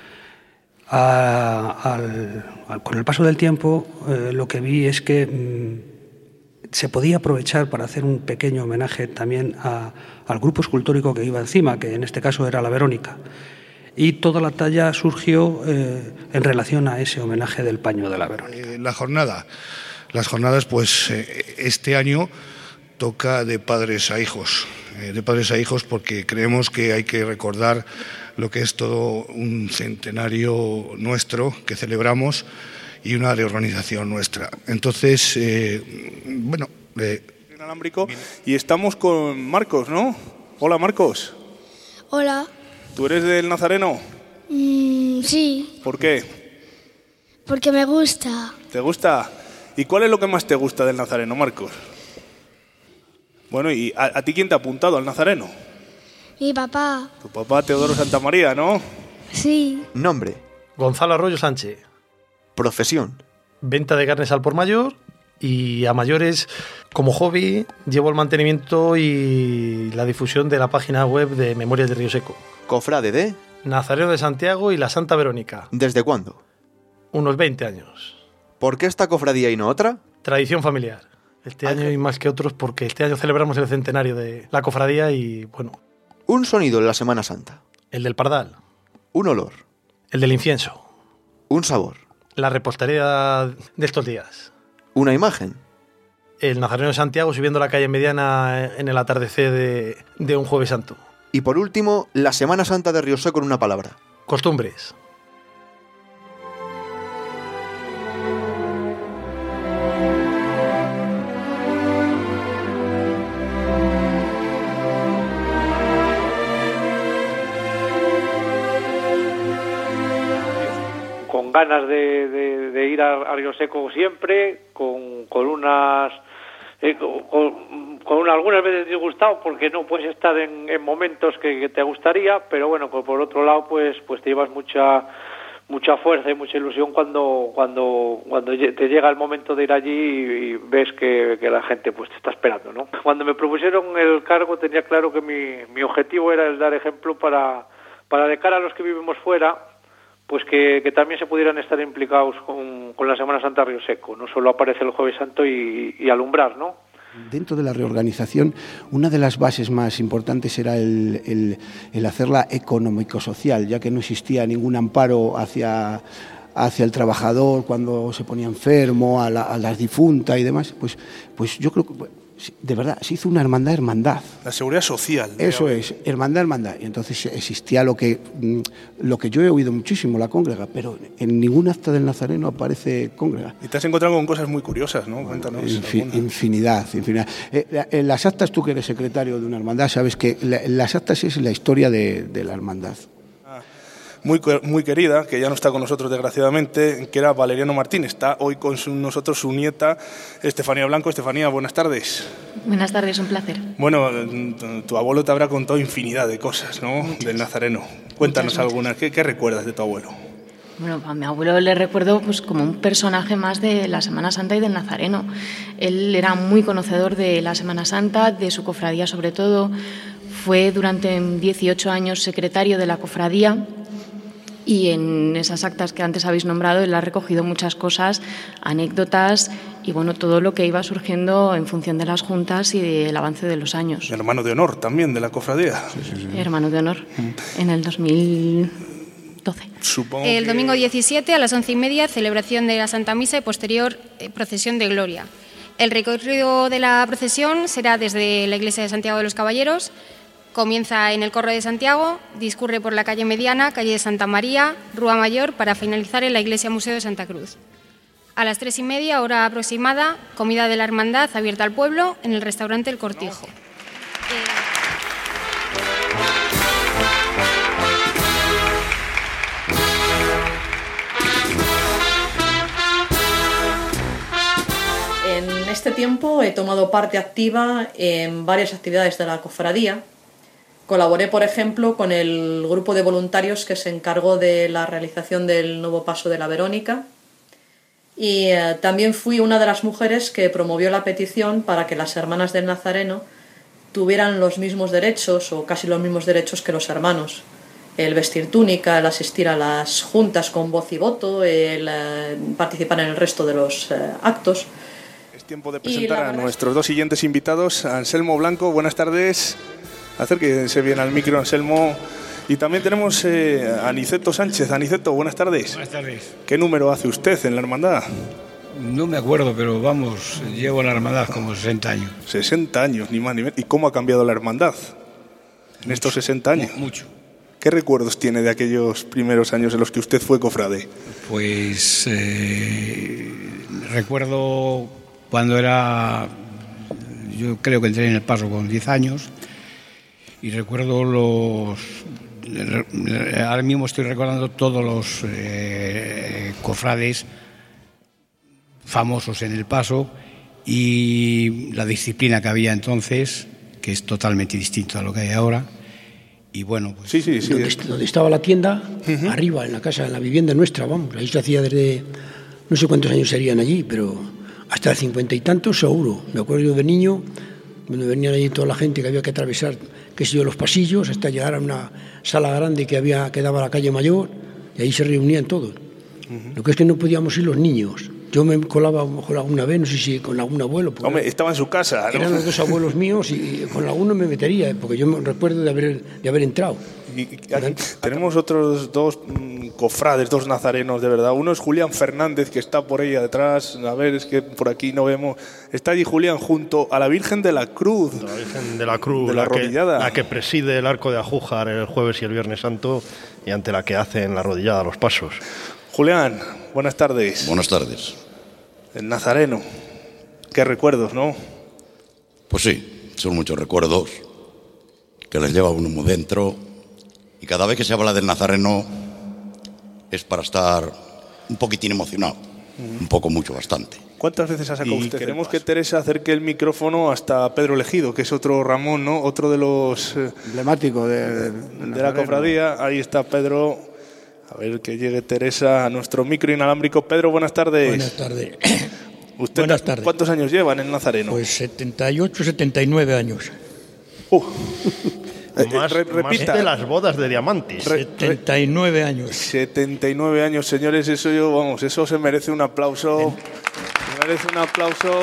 A, al, al, con el paso del tiempo eh, lo que vi es que mmm, se podía aprovechar para hacer un pequeño homenaje también a, al grupo escultórico que iba encima, que en este caso era la Verónica. Y toda la talla surgió eh, en relación a ese homenaje del paño de la Verónica. Eh, la jornada, las jornadas, pues eh, este año toca de padres a hijos, eh, de padres a hijos porque creemos que hay que recordar lo que es todo un centenario nuestro que celebramos y una reorganización nuestra. Entonces, eh, bueno... Eh, inalámbrico, y estamos con Marcos, ¿no? Hola, Marcos. Hola. ¿Tú eres del Nazareno? Mm, sí. ¿Por qué? Porque me gusta. ¿Te gusta? ¿Y cuál es lo que más te gusta del Nazareno, Marcos? Bueno, ¿y a, a ti quién te ha apuntado al Nazareno? Mi papá. Tu papá, Teodoro Santamaría, ¿no? Sí. Nombre. Gonzalo Arroyo Sánchez. Profesión. Venta de carnes al por mayor Y a mayores, como hobby, llevo el mantenimiento y la difusión de la página web de Memorias de Río Seco. ¿Cofrade de? Nazareno de Santiago y la Santa Verónica. ¿Desde cuándo? Unos veinte años. ¿Por qué esta cofradía y no otra? Tradición familiar. Este año y más que otros porque este año celebramos el centenario de la cofradía y, bueno... Un sonido en la Semana Santa. El del pardal. Un olor. El del incienso. Un sabor. La repostería de estos días. Una imagen. El Nazareno de Santiago subiendo la calle Mediana en el atardecer de, de un Jueves Santo. Y por último, la Semana Santa de Río Seco en una palabra. Costumbres. Con ganas de, de, de ir a, a Río Seco siempre, con, con unas... Eh, con, con algunas veces disgustado porque no puedes estar en, en momentos que, que te gustaría, pero bueno, pues por otro lado pues pues te llevas mucha mucha fuerza y mucha ilusión cuando cuando cuando te llega el momento de ir allí y, y ves que, que la gente pues te está esperando, ¿no? Cuando me propusieron el cargo tenía claro que mi, mi objetivo era el dar ejemplo para para de cara a los que vivimos fuera, pues que, que también se pudieran estar implicados con, con la Semana Santa Río Seco, no solo aparece el Jueves Santo y, y alumbrar, ¿no? Dentro de la reorganización, una de las bases más importantes era el, el, el hacerla económico-social, ya que no existía ningún amparo hacia, hacia el trabajador cuando se ponía enfermo, a la, a la difunta y demás. Pues, pues yo creo que, de verdad, se hizo una hermandad-hermandad. La seguridad social. Eso es, hermandad-hermandad. Y entonces existía lo que, lo que yo he oído muchísimo, la cóngrega, pero en ningún acta del Nazareno aparece cóngrega. Y te has encontrado con cosas muy curiosas, ¿no? Cuéntanos. Infi- infinidad, infinidad. Eh, en las actas, tú que eres secretario de una hermandad, sabes que la, las actas es la historia de, de la hermandad. Muy, muy querida, que ya no está con nosotros desgraciadamente, que era Valeriano Martín. Está hoy con su, nosotros su nieta, Estefanía Blanco. Estefanía, buenas tardes. Buenas tardes, un placer. Bueno, tu, tu abuelo te habrá contado infinidad de cosas, ¿no? Muchas. Del Nazareno. Cuéntanos muchas, algunas. Muchas. ¿Qué, ¿Qué recuerdas de tu abuelo? Bueno, a mi abuelo le recuerdo pues como un personaje más de la Semana Santa y del Nazareno. Él era muy conocedor de la Semana Santa, de su cofradía sobre todo. Fue durante dieciocho años secretario de la cofradía. Y en esas actas que antes habéis nombrado, él ha recogido muchas cosas, anécdotas y bueno, todo lo que iba surgiendo en función de las juntas y del avance de los años. Hermano de honor también de la cofradía. Sí, sí, sí. Hermano de honor, mm. en el dos mil doce. Supongo el que... domingo diecisiete a las once y media, celebración de la Santa Misa y posterior eh, procesión de gloria. El recorrido de la procesión será desde la iglesia de Santiago de los Caballeros. Comienza en el Corro de Santiago, discurre por la calle Mediana, calle de Santa María, Rúa Mayor, para finalizar en la Iglesia Museo de Santa Cruz. A las tres y media, hora aproximada, comida de la hermandad abierta al pueblo en el restaurante El Cortijo. En este tiempo he tomado parte activa en varias actividades de la cofradía. Colaboré, por ejemplo, con el grupo de voluntarios que se encargó de la realización del nuevo paso de la Verónica y eh, también fui una de las mujeres que promovió la petición para que las hermanas del Nazareno tuvieran los mismos derechos o casi los mismos derechos que los hermanos. El vestir túnica, el asistir a las juntas con voz y voto, el eh, participar en el resto de los eh, actos. Es tiempo de presentar a nuestros dos siguientes invitados. Anselmo Blanco, buenas tardes. Acérquense bien al micro, Anselmo. Y también tenemos eh, a Aniceto Sánchez. Aniceto, buenas tardes. Buenas tardes. ¿Qué número hace usted en la hermandad? No me acuerdo, pero vamos, llevo en la hermandad como sesenta años. sesenta años, ni más ni menos. ¿Y cómo ha cambiado la hermandad en mucho, estos sesenta años? Mucho. ¿Qué recuerdos tiene de aquellos primeros años en los que usted fue cofrade? Pues eh, recuerdo cuando era, yo creo que entré en el paso con diez años. Y recuerdo los... Ahora mismo estoy recordando todos los eh, cofrades famosos en el paso y la disciplina que había entonces, que es totalmente distinto a lo que hay ahora. Y bueno, pues... Sí, sí, sí. Donde, donde estaba la tienda, uh-huh. arriba, en la casa, en la vivienda nuestra, vamos. Ahí se hacía desde... No sé cuántos años serían allí, pero hasta el cincuenta y tantos seguro. Me acuerdo yo de niño, cuando venían allí toda la gente que había que atravesar, qué sé yo, los pasillos, hasta llegar a una sala grande que había que daba a la calle Mayor, y ahí se reunían todos. Uh-huh. Lo que es que no podíamos ir los niños. Yo me colaba a lo mejor alguna vez, no sé si con algún abuelo. Hombre, estaba en su casa, ¿no? Eran los dos abuelos míos y con alguno me metería, porque yo me recuerdo de haber, de haber entrado. Y, y aquí tenemos otros dos mmm, cofrades, dos nazarenos, de verdad. Uno es Julián Fernández, que está por ahí detrás. A ver, es que por aquí no vemos. Está allí Julián junto a la Virgen de la Cruz. La Virgen de la Cruz, de la, la, que, arrodillada. la que preside el Arco de Ajújar el jueves y el Viernes Santo y ante la que hacen la arrodillada los pasos. Julián, buenas tardes. Buenas tardes. El nazareno. Qué recuerdos, ¿no? Pues sí, son muchos recuerdos que les lleva uno muy dentro, y cada vez que se habla del nazareno es para estar un poquitín emocionado, uh-huh. un poco, mucho, bastante. ¿Cuántas veces ha sacado usted? Queremos que Teresa acerque el micrófono hasta Pedro Elegido, que es otro Ramón, ¿no? Otro de los... Eh, emblemático de, de, de la cofradía. Ahí está Pedro. A ver que llegue Teresa a nuestro micro inalámbrico. Pedro, buenas tardes. Buenas tardes. ¿Usted buenas tardes. ¿Cuántos años lleva en el nazareno? Pues setenta y ocho, setenta y nueve años. Uh. Más, Re, repita. Más de las bodas de Diamantis. Re, setenta y nueve años. setenta y nueve años, señores. Eso yo, vamos, eso se merece un aplauso. Se merece un aplauso.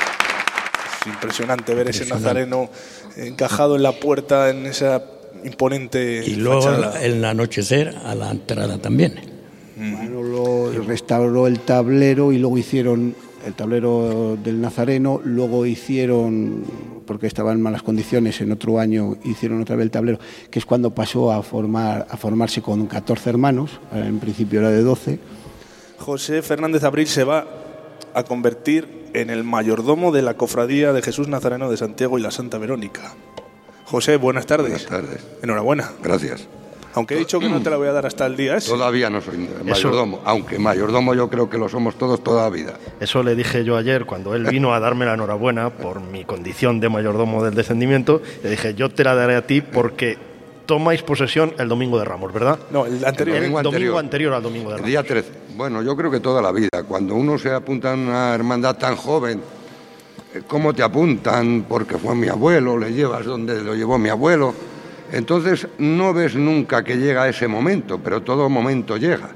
Es impresionante ver ese nazareno encajado en la puerta, en esa imponente y luego fachada. El anochecer a la entrada también. Bueno, lo restauró el tablero y luego hicieron el tablero del nazareno, luego hicieron, porque estaba en malas condiciones, en otro año hicieron otra vez el tablero, que es cuando pasó a formar a formarse con catorce hermanos, en principio era de doce. José Fernández Abril se va a convertir en el mayordomo de la Cofradía de Jesús Nazareno de Santiago y la Santa Verónica. José, buenas tardes. Buenas tardes. Enhorabuena. Gracias. Aunque he dicho que no te la voy a dar hasta el día ese. Todavía no soy mayordomo, Eso, aunque mayordomo yo creo que lo somos todos toda la vida. Eso le dije yo ayer cuando él vino a darme la enhorabuena por mi condición de mayordomo del descendimiento. Le dije, yo te la daré a ti porque tomáis posesión el domingo de Ramos, ¿verdad? No, el anterior. El domingo, domingo anterior. anterior al domingo de Ramos. El día trece. Bueno, yo creo que toda la vida. Cuando uno se apunta a una hermandad tan joven, ¿cómo te apuntan? Porque fue mi abuelo, le llevas donde lo llevó mi abuelo. Entonces no ves nunca que llega ese momento, pero todo momento llega.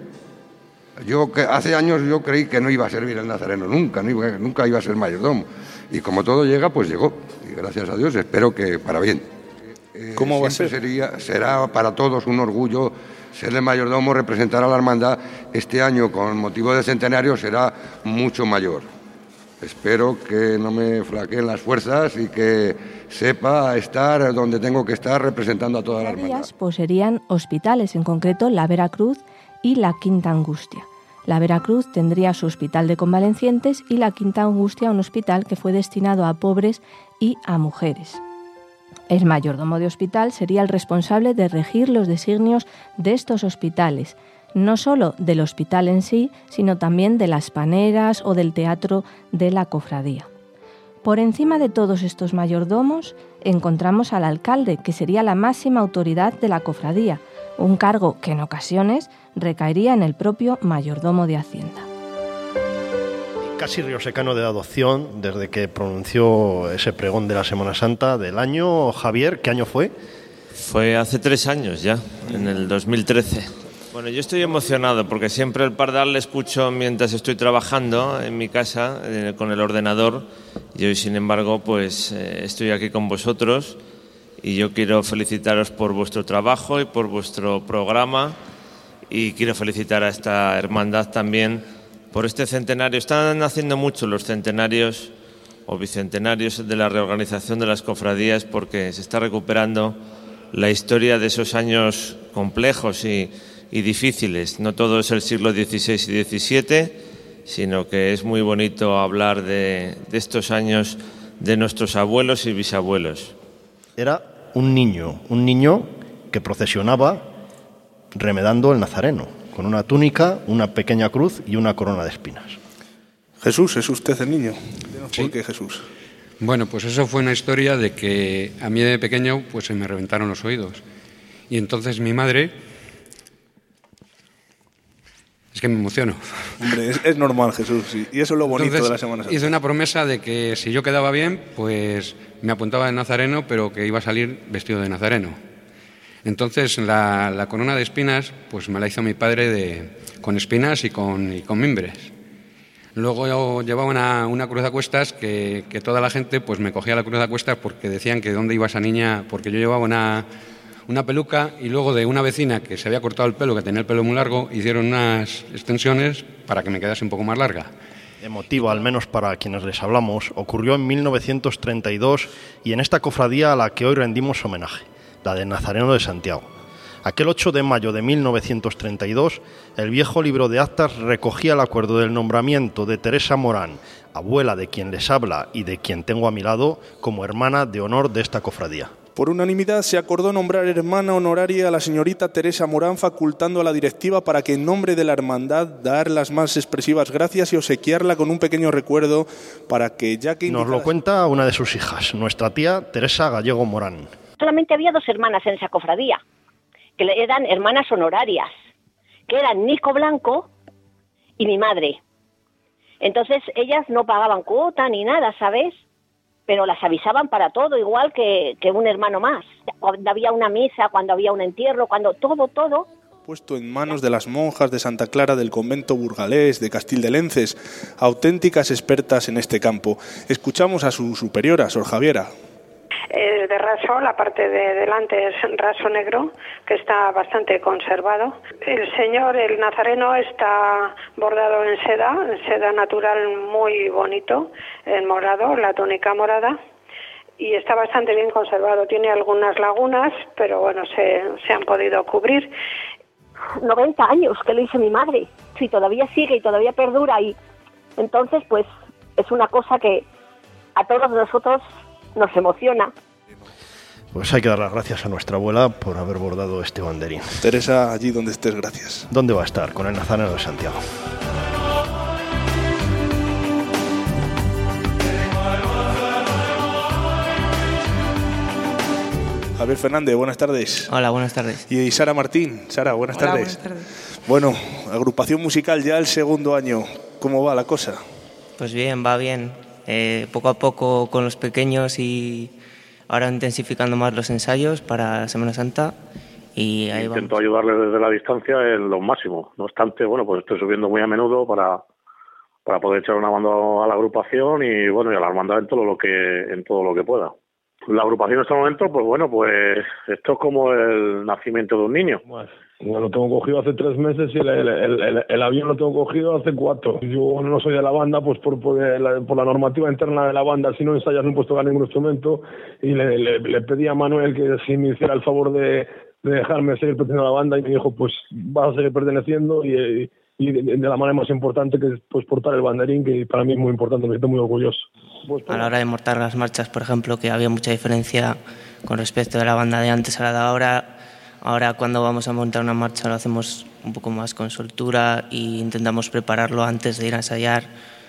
Yo que hace años yo creí que no iba a servir el nazareno nunca, no iba, nunca iba a ser mayordomo. Y como todo llega, pues llegó. Y gracias a Dios espero que para bien. Eh, ¿Cómo va a ser? Sería, será para todos un orgullo ser el mayordomo, representar a la hermandad. Este año, con motivo del centenario, será mucho mayor. Espero que no me flaqueen las fuerzas y que sepa estar donde tengo que estar representando a toda la hermandad. Pues serían hospitales, en concreto la Veracruz y la Quinta Angustia. La Veracruz tendría su hospital de convalecientes y la Quinta Angustia un hospital que fue destinado a pobres y a mujeres. El mayordomo de hospital sería el responsable de regir los designios de estos hospitales, no solo del hospital en sí, sino también de las paneras o del teatro de la cofradía. Por encima de todos estos mayordomos encontramos al alcalde, que sería la máxima autoridad de la cofradía, un cargo que en ocasiones recaería en el propio mayordomo de Hacienda. Casi riosecano de adopción desde que pronunció ese pregón de la Semana Santa del año. Javier, ¿qué año fue? Fue hace tres años ya, en el dos mil trece. Bueno, yo estoy emocionado porque siempre el pardal le escucho mientras estoy trabajando en mi casa eh, con el ordenador, y hoy, sin embargo, pues eh, estoy aquí con vosotros y yo quiero felicitaros por vuestro trabajo y por vuestro programa, y quiero felicitar a esta hermandad también por este centenario. Están haciendo mucho los centenarios o bicentenarios de la reorganización de las cofradías, porque se está recuperando la historia de esos años complejos y y difíciles. No todo es el siglo dieciséis y diecisiete, sino que es muy bonito hablar de, de estos años de nuestros abuelos y bisabuelos. Era un niño, un niño que procesionaba remedando el nazareno, con una túnica, una pequeña cruz y una corona de espinas. Jesús, ¿es usted el niño? Sí. ¿Por qué Jesús? Bueno, pues eso fue una historia de que a mí de pequeño pues se me reventaron los oídos. Y entonces mi madre Es que me emociono. Hombre, es, es normal, Jesús, sí. Y eso es lo bonito Entonces, de la Semana Santa. Hice una promesa de que si yo quedaba bien, pues me apuntaba de nazareno, pero que iba a salir vestido de nazareno. Entonces la, la corona de espinas, pues me la hizo mi padre de, con espinas y con, y con mimbres. Luego yo llevaba una, una cruz a cuestas que, que toda la gente pues me cogía la cruz a cuestas porque decían que dónde iba esa niña, porque yo llevaba una, una peluca y luego de una vecina que se había cortado el pelo, que tenía el pelo muy largo, hicieron unas extensiones para que me quedase un poco más larga. Emotiva, al menos para quienes les hablamos, ocurrió en mil novecientos treinta y dos y en esta cofradía a la que hoy rendimos homenaje, la del Nazareno de Santiago. Aquel ocho de mayo de mil novecientos treinta y dos, el viejo libro de actas recogía el acuerdo del nombramiento de Teresa Morán, abuela de quien les habla y de quien tengo a mi lado, como hermana de honor de esta cofradía. Por unanimidad se acordó nombrar hermana honoraria a la señorita Teresa Morán, facultando a la directiva para que en nombre de la hermandad dar las más expresivas gracias y obsequiarla con un pequeño recuerdo para que ya que... Nos lo cuenta una de sus hijas, nuestra tía Teresa Gallego Morán. Solamente había dos hermanas en esa cofradía, que eran hermanas honorarias, que eran Nico Blanco y mi madre. Entonces ellas no pagaban cuota ni nada, ¿sabes? Pero las avisaban para todo, igual que, que un hermano más. Cuando había una misa, cuando había un entierro, cuando todo, todo... Puesto en manos de las monjas de Santa Clara del convento burgalés de Castil de Lences, auténticas expertas en este campo. Escuchamos a su superiora, Sor Javiera. Es de raso, la parte de delante es raso negro, que está bastante conservado. El señor, el nazareno, está bordado en seda, en seda natural muy bonito, en morado, la túnica morada, y está bastante bien conservado. Tiene algunas lagunas, pero bueno, se, se han podido cubrir. noventa años que lo hizo mi madre, y todavía sigue y todavía perdura, y entonces pues es una cosa que a todos nosotros nos emociona. Pues hay que dar las gracias a nuestra abuela por haber bordado este banderín. Teresa, allí donde estés, gracias. ¿Dónde va a estar? Con el Nazareno de Santiago. Javier Fernández, buenas tardes. Hola, buenas tardes. Y Sara Martín. Sara, buenas Hola, tardes. buenas tardes. Bueno, agrupación musical ya el segundo año. ¿Cómo va la cosa? Pues bien, va bien. Eh, poco a poco con los pequeños y ahora intensificando más los ensayos para la Semana Santa. Y ahí Intento vamos. ayudarles desde la distancia en lo máximo. No obstante, bueno, pues estoy subiendo muy a menudo para, para poder echar una mano a la agrupación y bueno, y a la hermandad en todo lo que en todo lo que pueda. La agrupación en este momento, pues bueno, pues esto es como el nacimiento de un niño. Yo lo tengo cogido hace tres meses y el, el, el, el avión lo tengo cogido hace cuatro. Yo no soy de la banda, pues por, por, la, por la normativa interna de la banda, si no ensayas no puedo tocar ningún instrumento, y le, le, le pedí a Manuel que si me hiciera el favor de, de dejarme seguir perteneciendo a la banda, y me dijo, pues vas a seguir perteneciendo, y, y de, de la manera más importante, que es pues portar el banderín, que para mí es muy importante, me siento muy orgulloso. Pues, A la hora de montar las marchas, por ejemplo, que había mucha diferencia con respecto de la banda de antes a la de ahora. Ahora cuando vamos a montar una marcha lo hacemos un poco más con soltura e intentamos prepararlo antes de ir a ensayar.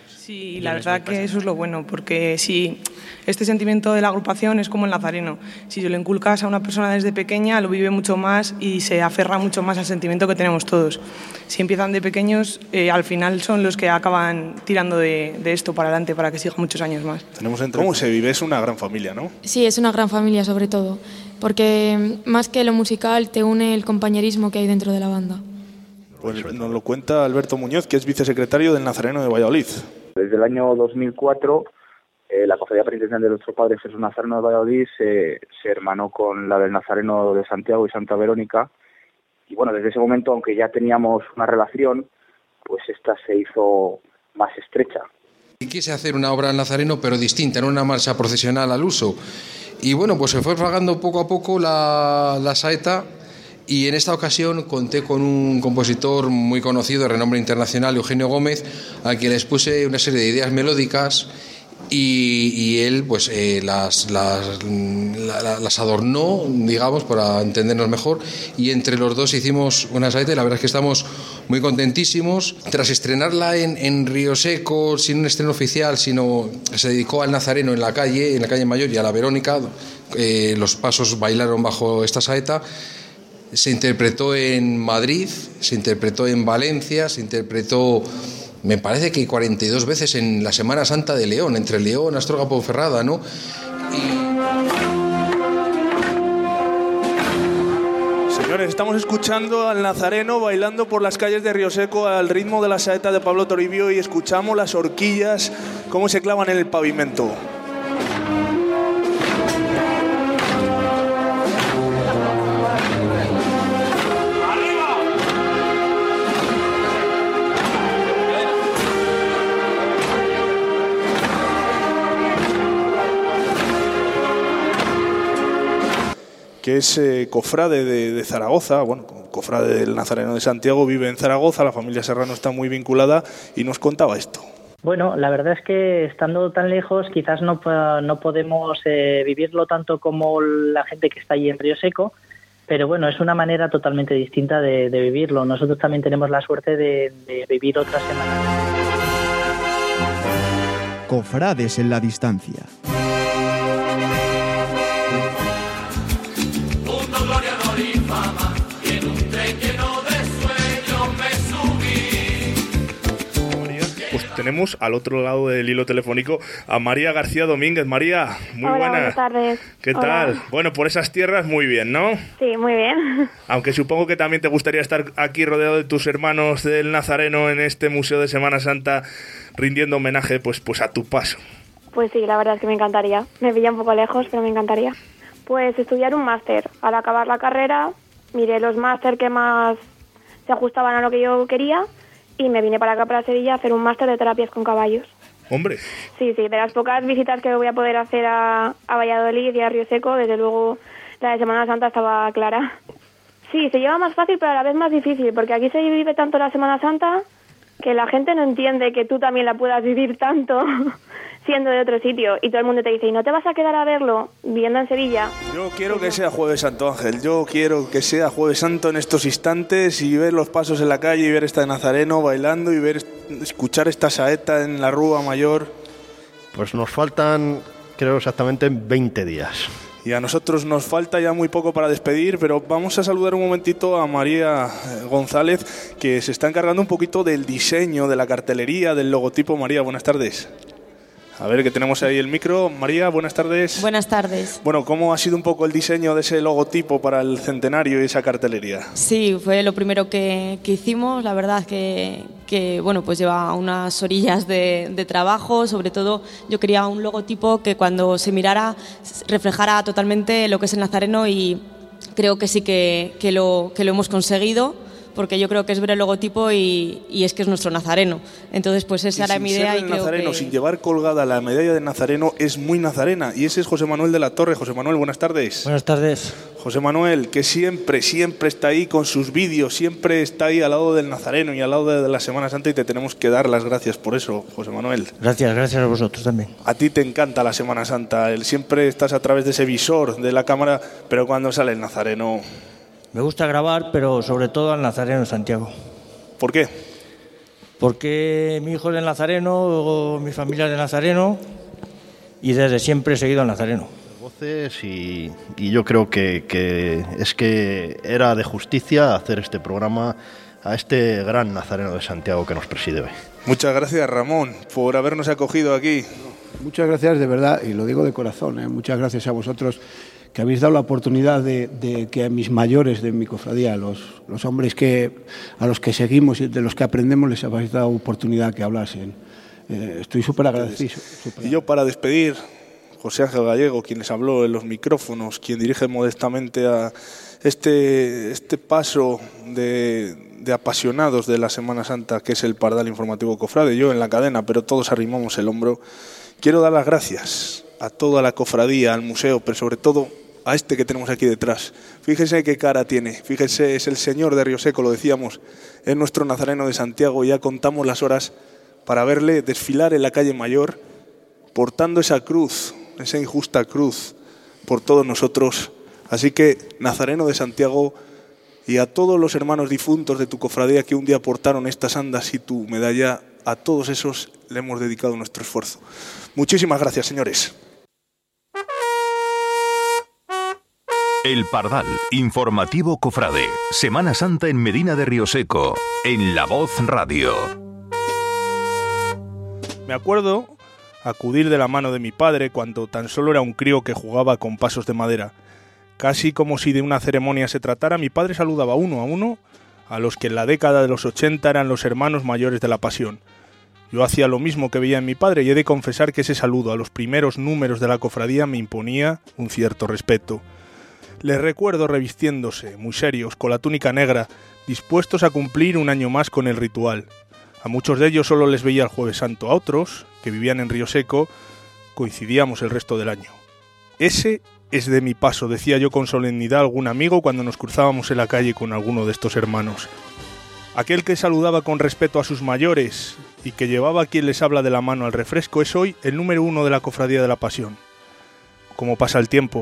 Sí, la verdad que eso es lo bueno, porque si este sentimiento de la agrupación es como el nazareno. Si lo inculcas a una persona desde pequeña, lo vive mucho más y se aferra mucho más al sentimiento que tenemos todos. Si empiezan de pequeños, eh, al final son los que acaban tirando de, de esto para adelante para que siga muchos años más. Tenemos entre... ¿Cómo se vive? Es una gran familia, ¿no? Sí, es una gran familia sobre todo, porque más que lo musical te une el compañerismo que hay dentro de la banda. Pues nos lo cuenta Alberto Muñoz, que es vicesecretario del Nazareno de Valladolid. Desde el año dos mil cuatro, eh, la Cofradía Penitencial de nuestro Padre Jesús Nazareno de Valladolid se, se hermanó con la del Nazareno de Santiago y Santa Verónica. Y bueno, desde ese momento, aunque ya teníamos una relación, pues esta se hizo más estrecha. Y quise hacer una obra del Nazareno, pero distinta, no una marcha procesional al uso. Y bueno, pues se fue pagando poco a poco la, la saeta. Y en esta ocasión conté con un compositor muy conocido, de renombre internacional, Eugenio Gómez, a quien les puse una serie de ideas melódicas y, y él pues eh, las, las, las adornó, digamos, para entendernos mejor, y entre los dos hicimos una saeta y la verdad es que estamos muy contentísimos. Tras estrenarla en, en Río Seco, sin un estreno oficial, sino se dedicó al Nazareno en la calle, en la calle Mayor, y a la Verónica, eh, los pasos bailaron bajo esta saeta. se interpretó en Madrid, se interpretó en Valencia, se interpretó, me parece que cuarenta y dos veces en la Semana Santa de León, entre León, Astorga, Ponferrada, ¿no? Señores, estamos escuchando al Nazareno bailando por las calles de Río Seco al ritmo de la saeta de Pablo Toribio y escuchamos las horquillas cómo se clavan en el pavimento. Que es eh, cofrade de, de Zaragoza, bueno, cofrade del Nazareno de Santiago, vive en Zaragoza, la familia Serrano está muy vinculada y nos contaba esto. Bueno, la verdad es que estando tan lejos quizás no, no podemos eh, vivirlo tanto como la gente que está allí en Río Seco, pero bueno, es una manera totalmente distinta de, de vivirlo. Nosotros también tenemos la suerte de, de vivir otra semana. Cofrades en la distancia. Tenemos al otro lado del hilo telefónico a María García Domínguez. María, muy Hola, buena. Buenas tardes. ¿Qué Hola. tal? Bueno, por esas tierras muy bien, ¿no? Sí, muy bien. Aunque supongo que también te gustaría estar aquí rodeado de tus hermanos del Nazareno en este Museo de Semana Santa rindiendo homenaje pues, pues a tu paso. Pues sí, la verdad es que me encantaría. Me pilla un poco lejos, pero me encantaría. Pues estudiar un máster. Al acabar la carrera, miré los máster que más se ajustaban a lo que yo quería y me vine para acá, para Sevilla, a hacer un máster de terapias con caballos. Hombre. Sí, sí, de las pocas visitas que voy a poder hacer a, a Valladolid y a Río Seco, desde luego la de Semana Santa estaba clara. Sí, se lleva más fácil, pero a la vez más difícil, porque aquí se vive tanto la Semana Santa que la gente no entiende que tú también la puedas vivir tanto siendo de otro sitio. Y todo el mundo te dice, ¿y no te vas a quedar a verlo viviendo en Sevilla? Yo quiero que sea Jueves Santo, Ángel. Yo quiero que sea Jueves Santo en estos instantes y ver los pasos en la calle y ver esta Nazareno bailando y ver escuchar esta saeta en la Rúa Mayor. Pues nos faltan, creo exactamente, veinte días. Y a nosotros nos falta ya muy poco para despedir, pero vamos a saludar un momentito a María González, que se está encargando un poquito del diseño, de la cartelería, del logotipo. María, buenas tardes. A ver, que tenemos ahí el micro. María, buenas tardes. Buenas tardes. Bueno, ¿cómo ha sido un poco el diseño de ese logotipo para el centenario y esa cartelería? Sí, fue lo primero que, que hicimos. La verdad que, que bueno, pues lleva unas orillas de, de trabajo. Sobre todo, yo quería un logotipo que cuando se mirara reflejara totalmente lo que es el Nazareno y creo que sí que, que, lo, que lo hemos conseguido, porque yo creo que es ver el logotipo y, y es que es nuestro Nazareno. Entonces, pues esa era mi idea. Y y creo Nazareno, que... sin llevar colgada la medalla de Nazareno, es muy nazarena. Y ese es José Manuel de la Torre. José Manuel, buenas tardes. Buenas tardes. José Manuel, que siempre, siempre está ahí con sus vídeos, siempre está ahí al lado del Nazareno y al lado de la Semana Santa, y te tenemos que dar las gracias por eso, José Manuel. Gracias, gracias a vosotros también. A ti te encanta la Semana Santa, el, siempre estás a través de ese visor de la cámara, pero cuando sale el Nazareno... Me gusta grabar, pero sobre todo al Nazareno de Santiago. ¿Por qué? Porque mi hijo es del Nazareno, mi familia es del Nazareno y desde siempre he seguido al Nazareno. Voces y, y yo creo que, que es que era de justicia hacer este programa a este gran Nazareno de Santiago que nos preside hoy. Muchas gracias, Ramón, por habernos acogido aquí. Muchas gracias de verdad, y lo digo de corazón, ¿eh? Muchas gracias a vosotros que habéis dado la oportunidad de, de que a mis mayores de mi cofradía, los, los hombres que, a los que seguimos y de los que aprendemos, les habéis dado oportunidad que hablasen. Eh, estoy súper agradecido. Super y yo, para despedir, José Ángel Gallego, quien les habló en los micrófonos, quien dirige modestamente a este, este paso de, de apasionados de la Semana Santa, que es el Pardal Informativo Cofrade, yo en la cadena, pero todos arrimamos el hombro. Quiero dar las gracias a toda la cofradía, al museo, pero sobre todo a este que tenemos aquí detrás. Fíjense qué cara tiene, fíjense, es el señor de Río Seco, lo decíamos, es nuestro Nazareno de Santiago, ya contamos las horas para verle desfilar en la calle Mayor, portando esa cruz, esa injusta cruz, por todos nosotros. Así que, Nazareno de Santiago, y a todos los hermanos difuntos de tu cofradía que un día portaron estas andas y tu medalla, a todos esos le hemos dedicado nuestro esfuerzo. Muchísimas gracias, señores. El Pardal, informativo cofrade. Semana Santa en Medina de Rioseco, en La Voz Radio. Me acuerdo acudir de la mano de mi padre cuando tan solo era un crío que jugaba con pasos de madera. Casi como si de una ceremonia se tratara, mi padre saludaba uno a uno a los que en la década de los ochenta eran los hermanos mayores de la Pasión. Yo hacía lo mismo que veía en mi padre y he de confesar que ese saludo a los primeros números de la cofradía me imponía un cierto respeto. Les recuerdo revistiéndose, muy serios, con la túnica negra, dispuestos a cumplir un año más con el ritual. A muchos de ellos solo les veía el Jueves Santo, a otros, que vivían en Rioseco, coincidíamos el resto del año. Ese es de mi paso, decía yo con solemnidad a algún amigo cuando nos cruzábamos en la calle con alguno de estos hermanos. Aquel que saludaba con respeto a sus mayores y que llevaba a quien les habla de la mano al refresco es hoy el número uno de la Cofradía de la Pasión. Como pasa el tiempo,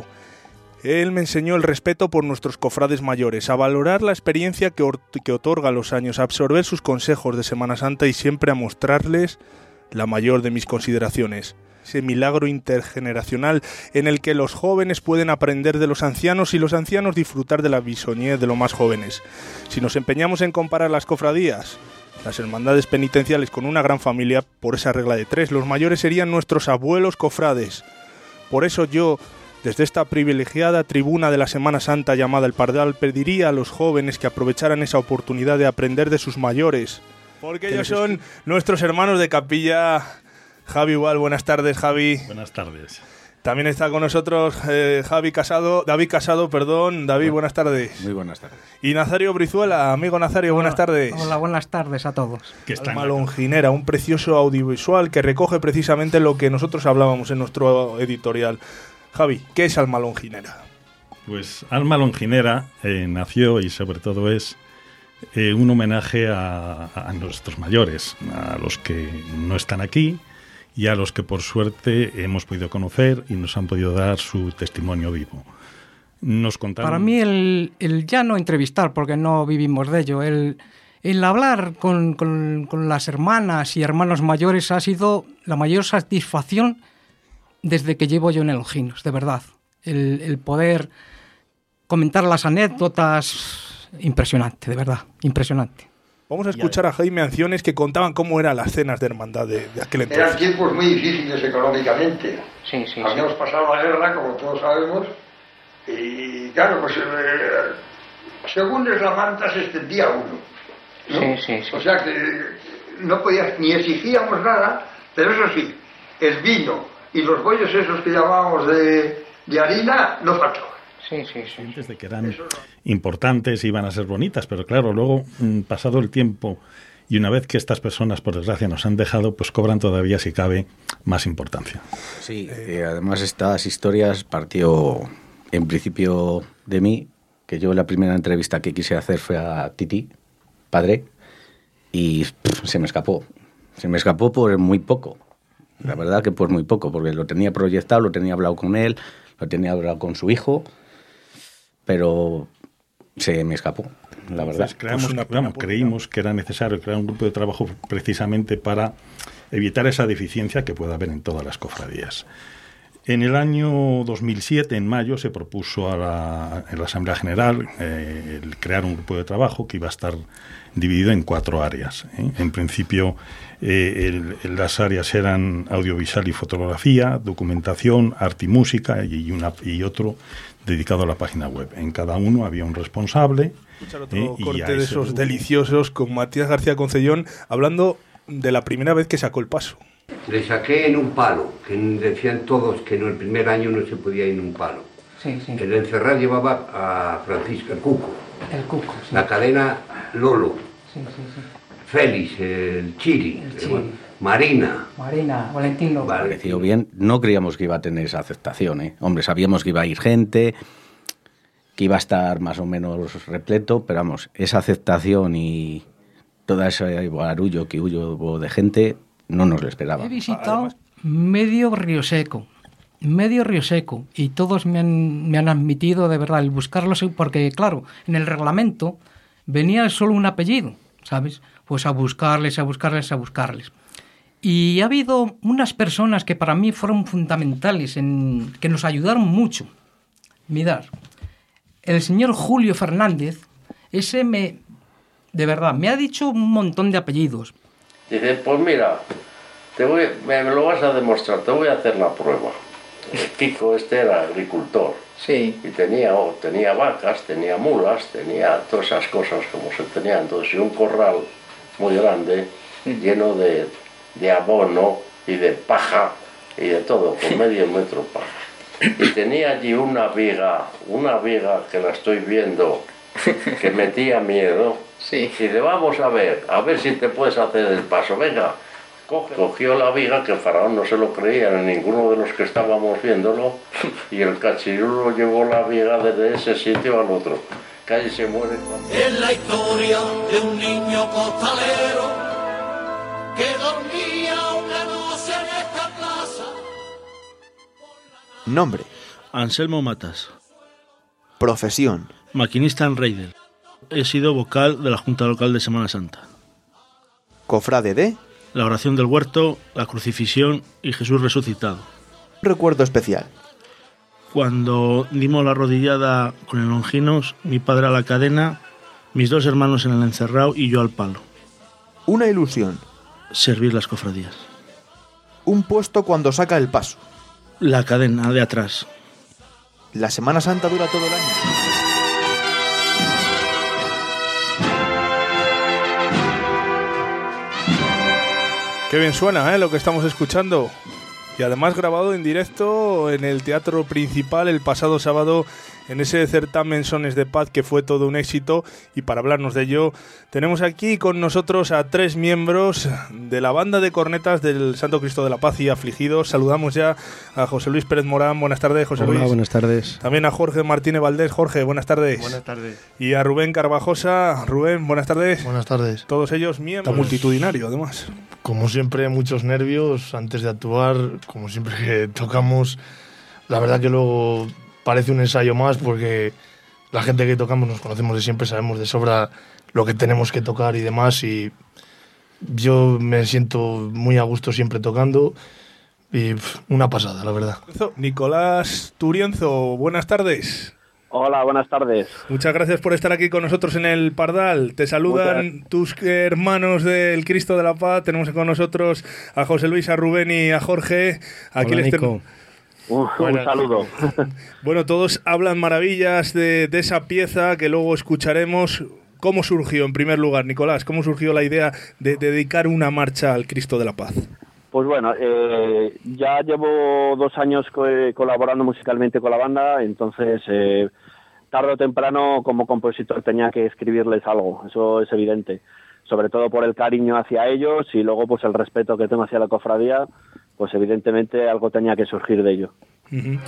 él me enseñó el respeto por nuestros cofrades mayores, a valorar la experiencia que, que otorga los años, a absorber sus consejos de Semana Santa y siempre a mostrarles la mayor de mis consideraciones. Ese milagro intergeneracional en el que los jóvenes pueden aprender de los ancianos y los ancianos disfrutar de la bisoñez de los más jóvenes. Si nos empeñamos en comparar las cofradías, las hermandades penitenciales con una gran familia, por esa regla de tres, los mayores serían nuestros abuelos cofrades. Por eso yo, desde esta privilegiada tribuna de la Semana Santa llamada El Pardal, pediría a los jóvenes que aprovecharan esa oportunidad de aprender de sus mayores, porque ellos son nuestros hermanos de capilla. Javi Ubal, buenas tardes, Javi. Buenas tardes. También está con nosotros eh, Javi Casado, David Casado, perdón. David, buenas tardes. Muy buenas tardes. Y Nazario Brizuela, amigo Nazario, buenas tardes. Hola, buenas tardes a todos. Alma Longinera, un precioso audiovisual que recoge precisamente lo que nosotros hablábamos en nuestro editorial. Javi, ¿qué es Alma Longinera? Pues Alma Longinera eh, nació y sobre todo es eh, un homenaje a, a nuestros mayores, a los que no están aquí y a los que por suerte hemos podido conocer y nos han podido dar su testimonio vivo. Nos contaron... Para mí el, el ya no entrevistar, porque no vivimos de ello, el, el hablar con, con, con las hermanas y hermanos mayores ha sido la mayor satisfacción desde que llevo yo en el Longinos, de verdad. El, el poder comentar las anécdotas, impresionante, de verdad, impresionante. Vamos a escuchar a Jaime Anciones que contaban cómo eran las cenas de hermandad de, de aquel entonces. Eran tiempos muy difíciles económicamente. Sí, sí, Habíamos sí. pasado la guerra, como todos sabemos, y claro, pues eh, según es la manta se extendía uno, ¿no? Sí, sí, sí. O sea que no podías, ni exigíamos nada, pero eso sí, el vino y los bollos esos que llamábamos de, de harina no faltaban. Sí, sí, sí. Antes de que eran importantes, iban a ser bonitas, pero claro, luego, pasado el tiempo, y una vez que estas personas, por desgracia, nos han dejado, pues cobran todavía, si cabe, más importancia. Sí, eh, además estas historias partió en principio de mí, que yo la primera entrevista que quise hacer fue a Titi, padre, y pff, se me escapó. Se me escapó por muy poco. La verdad que por muy poco, porque lo tenía proyectado, lo tenía hablado con él, lo tenía hablado con su hijo, pero se me escapó, la verdad. Entonces, creamos, pues una, creamos, creímos que era necesario crear un grupo de trabajo precisamente para evitar esa deficiencia que pueda haber en todas las cofradías. En el año dos mil siete, en mayo, se propuso a la, en la Asamblea General eh, el crear un grupo de trabajo que iba a estar dividido en cuatro áreas. ¿eh? En principio, eh, el, las áreas eran audiovisual y fotografía, documentación, arte y música, y, una, y otro dedicado a la página web. En cada uno había un responsable. Escuchar otro eh, corte de esos grupo. Deliciosos con Matías García Concellón hablando de la primera vez que sacó el paso. Le saqué en un palo, que decían todos que en el primer año no se podía ir en un palo. Sí, sí. El encerrar llevaba a Francisco, el Cuco. El Cuco, sí. La cadena Lolo. Sí, sí, sí. Félix, el Chiri. El Chiri. Marina. Marina, Valentín López. Me pareció bien. No creíamos que iba a tener esa aceptación, ¿eh? Hombre, sabíamos que iba a ir gente, que iba a estar más o menos repleto, pero vamos, esa aceptación y todo ese barullo que hubo de gente, no nos lo esperaba. He visitado Además, medio Rioseco, medio Rioseco, y todos me han, me han admitido de verdad el buscarlos, porque claro, en el reglamento venía solo un apellido, ¿sabes? Pues a buscarles, a buscarles, a buscarles. Y ha habido unas personas que para mí fueron fundamentales, en, que nos ayudaron mucho. Mirad, el señor Julio Fernández, ese me, de verdad, me ha dicho un montón de apellidos. Dice, pues mira, te voy, me, me lo vas a demostrar, te voy a hacer la prueba. El Kiko este era agricultor. Sí. Y tenía, oh, tenía vacas, tenía mulas, tenía todas esas cosas como se tenían. Entonces, y un corral muy grande, lleno de, de abono y de paja y de todo, con medio metro paja. Y tenía allí una viga, una viga que la estoy viendo, que metía miedo. Sí. Y le vamos a ver, a ver si te puedes hacer el paso, venga. Coge. Cogió la viga, que el faraón no se lo creía ni ninguno de los que estábamos viéndolo, y el cachirulo llevó la viga desde ese sitio al otro. Casi se muere. Es la historia de un niño costalero que dormía una noche en esta plaza. Nombre. Anselmo Matas. Profesión. Maquinista en Reidel. He sido vocal de la Junta Local de Semana Santa. Cofrade de... La oración del huerto, la crucifixión y Jesús resucitado. Recuerdo especial. Cuando dimos la rodillada con el Longinos, mi padre a la cadena, mis dos hermanos en el encerrado y yo al palo. Una ilusión. Servir las cofradías. Un puesto cuando saca el paso. La cadena de atrás. La Semana Santa dura todo el año. Qué bien suena, ¿eh? Lo que estamos escuchando. Y además grabado en directo en el Teatro Principal el pasado sábado en ese certamen Sones de Paz que fue todo un éxito. Y para hablarnos de ello tenemos aquí con nosotros a tres miembros de la banda de cornetas del Santo Cristo de la Paz y Afligidos. Saludamos ya a José Luis Pérez Morán. Buenas tardes, José Hola, Luis. Hola, buenas tardes. También a Jorge Martínez Valdés. Jorge, buenas tardes. Buenas tardes. Y a Rubén Carvajosa. Rubén, buenas tardes. Buenas tardes. Todos ellos miembros. Está multitudinario, además. Como siempre, muchos nervios antes de actuar. Como siempre que tocamos, la verdad que luego parece un ensayo más porque la gente que tocamos nos conocemos de siempre, sabemos de sobra lo que tenemos que tocar y demás, y yo me siento muy a gusto siempre tocando y pff, una pasada, la verdad. Nicolás Turienzo, buenas tardes. Hola, buenas tardes. Muchas gracias por estar aquí con nosotros en el Pardal. Te saludan Muchas. tus hermanos del Cristo de la Paz. Tenemos con nosotros a José Luis, a Rubén y a Jorge. Aquí Hola, les Nico. Un, un saludo. Bueno, todos hablan maravillas de, de esa pieza que luego escucharemos. ¿Cómo surgió, en primer lugar, Nicolás? ¿Cómo surgió la idea de, de dedicar una marcha al Cristo de la Paz? Pues bueno, eh, ya llevo dos años co- colaborando musicalmente con la banda, entonces eh, tarde o temprano como compositor tenía que escribirles algo, eso es evidente. Sobre todo por el cariño hacia ellos y luego pues el respeto que tengo hacia la cofradía, pues evidentemente algo tenía que surgir de ello. Uh-huh.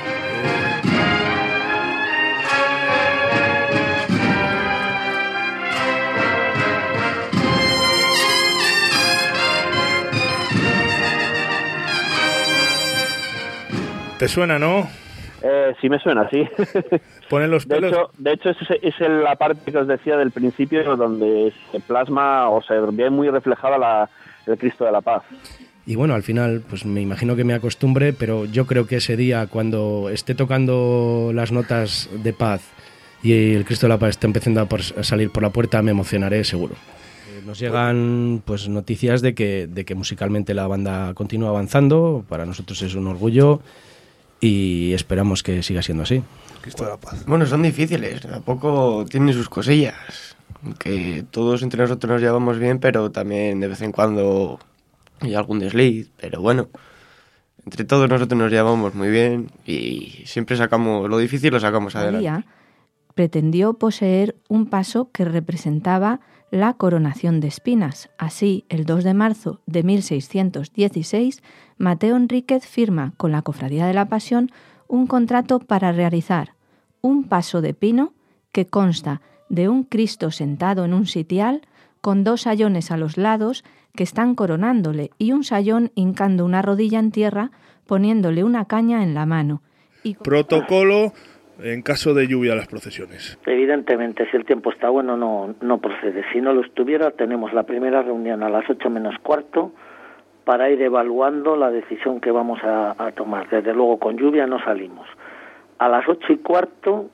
¿Te suena, no? Eh, sí me suena, sí. Ponen los pelos. De hecho, de hecho es, es la parte que os decía del principio donde se plasma o se ve muy reflejada la, el Cristo de la Paz. Y bueno, al final, pues me imagino que me acostumbre, pero yo creo que ese día, cuando esté tocando las notas de paz y el Cristo de la Paz esté empezando a, por, a salir por la puerta, me emocionaré seguro. Eh, nos llegan pues noticias de que, de que musicalmente la banda continúa avanzando, para nosotros es un orgullo y esperamos que siga siendo así. Cristo de la Paz. Bueno, son difíciles, tampoco tienen sus cosillas, que todos entre nosotros nos llevamos bien, pero también de vez en cuando hay algún desliz, pero bueno, entre todos nosotros nos llevamos muy bien y siempre sacamos, lo difícil lo sacamos adelante. María pretendió poseer un paso que representaba la coronación de espinas. Así, el dos de marzo de mil seiscientos dieciséis, Mateo Enríquez firma con la Cofradía de la Pasión un contrato para realizar un paso de pino que consta de un Cristo sentado en un sitial con dos sayones a los lados que están coronándole y un sayón hincando una rodilla en tierra poniéndole una caña en la mano. Y... Protocolo en caso de lluvia a las procesiones. Evidentemente, si el tiempo está bueno, no, no procede. Si no lo estuviera, tenemos la primera reunión a las ocho menos cuarto para ir evaluando la decisión que vamos a, a tomar. Desde luego, con lluvia no salimos. A las ocho y cuarto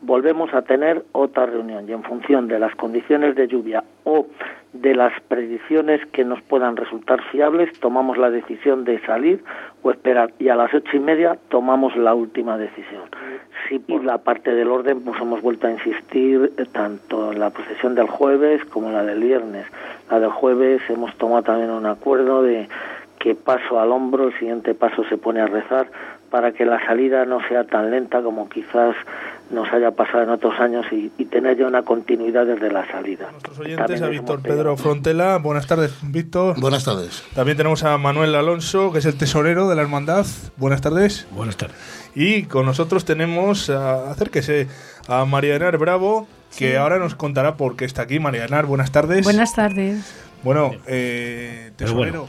volvemos a tener otra reunión y en función de las condiciones de lluvia o de las predicciones que nos puedan resultar fiables, tomamos la decisión de salir o esperar, y a las ocho y media tomamos la última decisión. Sí, por la parte del orden, pues hemos vuelto a insistir eh, tanto en la procesión del jueves como en la del viernes. La del jueves hemos tomado también un acuerdo de que paso al hombro, el siguiente paso se pone a rezar, para que la salida no sea tan lenta como quizás nos haya pasado en otros años y, y tener ya una continuidad desde la salida. Nuestros oyentes, a Víctor Pedro Frontela. Buenas tardes, Víctor. Buenas tardes. También tenemos a Manuel Alonso, que es el tesorero de la hermandad. Buenas tardes. Buenas tardes. Y con nosotros tenemos, a, acérquese, a María Enar Bravo, que sí. ahora nos contará por qué está aquí. María Enar, buenas tardes. Buenas tardes. Bueno, eh, tesorero.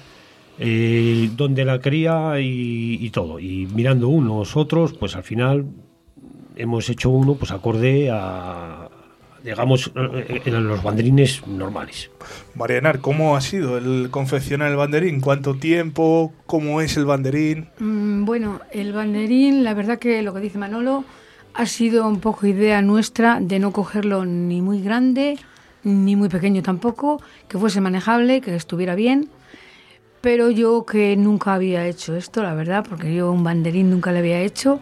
Eh, donde la cría y, y todo, y mirando unos otros, pues al final hemos hecho uno pues acorde a, digamos, en los banderines normales. Marianar, ¿cómo ha sido el confeccionar el banderín? ¿Cuánto tiempo? ¿Cómo es el banderín? Mm, bueno, el banderín, la verdad que lo que dice Manolo, ha sido un poco idea nuestra de no cogerlo ni muy grande, ni muy pequeño tampoco, que fuese manejable, que estuviera bien. Pero yo que nunca había hecho esto, la verdad, porque yo un banderín nunca le había hecho.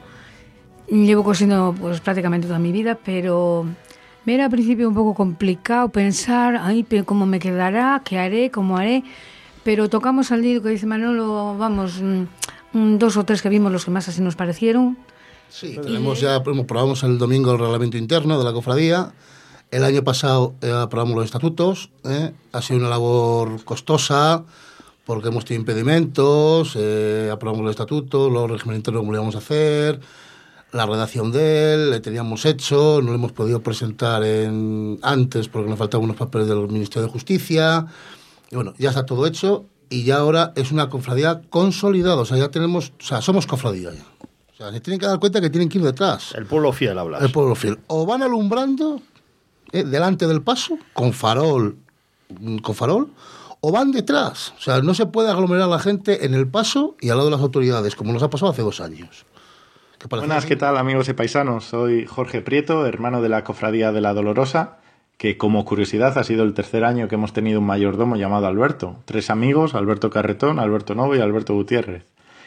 Llevo cosiendo pues prácticamente toda mi vida, pero me era al principio un poco complicado pensar, ay, pero cómo me quedará, qué haré, cómo haré. Pero tocamos al dedo que dice Manolo, vamos, mm, dos o tres que vimos los que más así nos parecieron. Sí, tenemos ya, probamos el domingo el reglamento interno de la cofradía. El año pasado eh, aprobamos los estatutos. Eh, ha sido una labor costosa, porque hemos tenido impedimentos, eh, aprobamos el estatuto, los regimientos lo volvíamos a hacer, la redacción de él, le teníamos hecho, no lo hemos podido presentar en, antes porque nos faltaban unos papeles del Ministerio de Justicia, y bueno, ya está todo hecho y ya ahora es una cofradía consolidada, o sea, ya tenemos, o sea, somos cofradía ya. O sea, se tienen que dar cuenta que tienen que ir detrás. El pueblo fiel, hablas. El pueblo fiel. O van alumbrando eh, delante del paso, con farol, con farol, o van detrás. O sea, no se puede aglomerar la gente en el paso y al lado de las autoridades, como nos ha pasado hace dos años. ¿Qué Buenas, ¿qué tal, amigos y paisanos? Soy Jorge Prieto, hermano de la Cofradía de la Dolorosa, que como curiosidad ha sido el tercer año que hemos tenido un mayordomo llamado Alberto. Tres amigos, Alberto Carretón, Alberto Novo y Alberto Gutiérrez.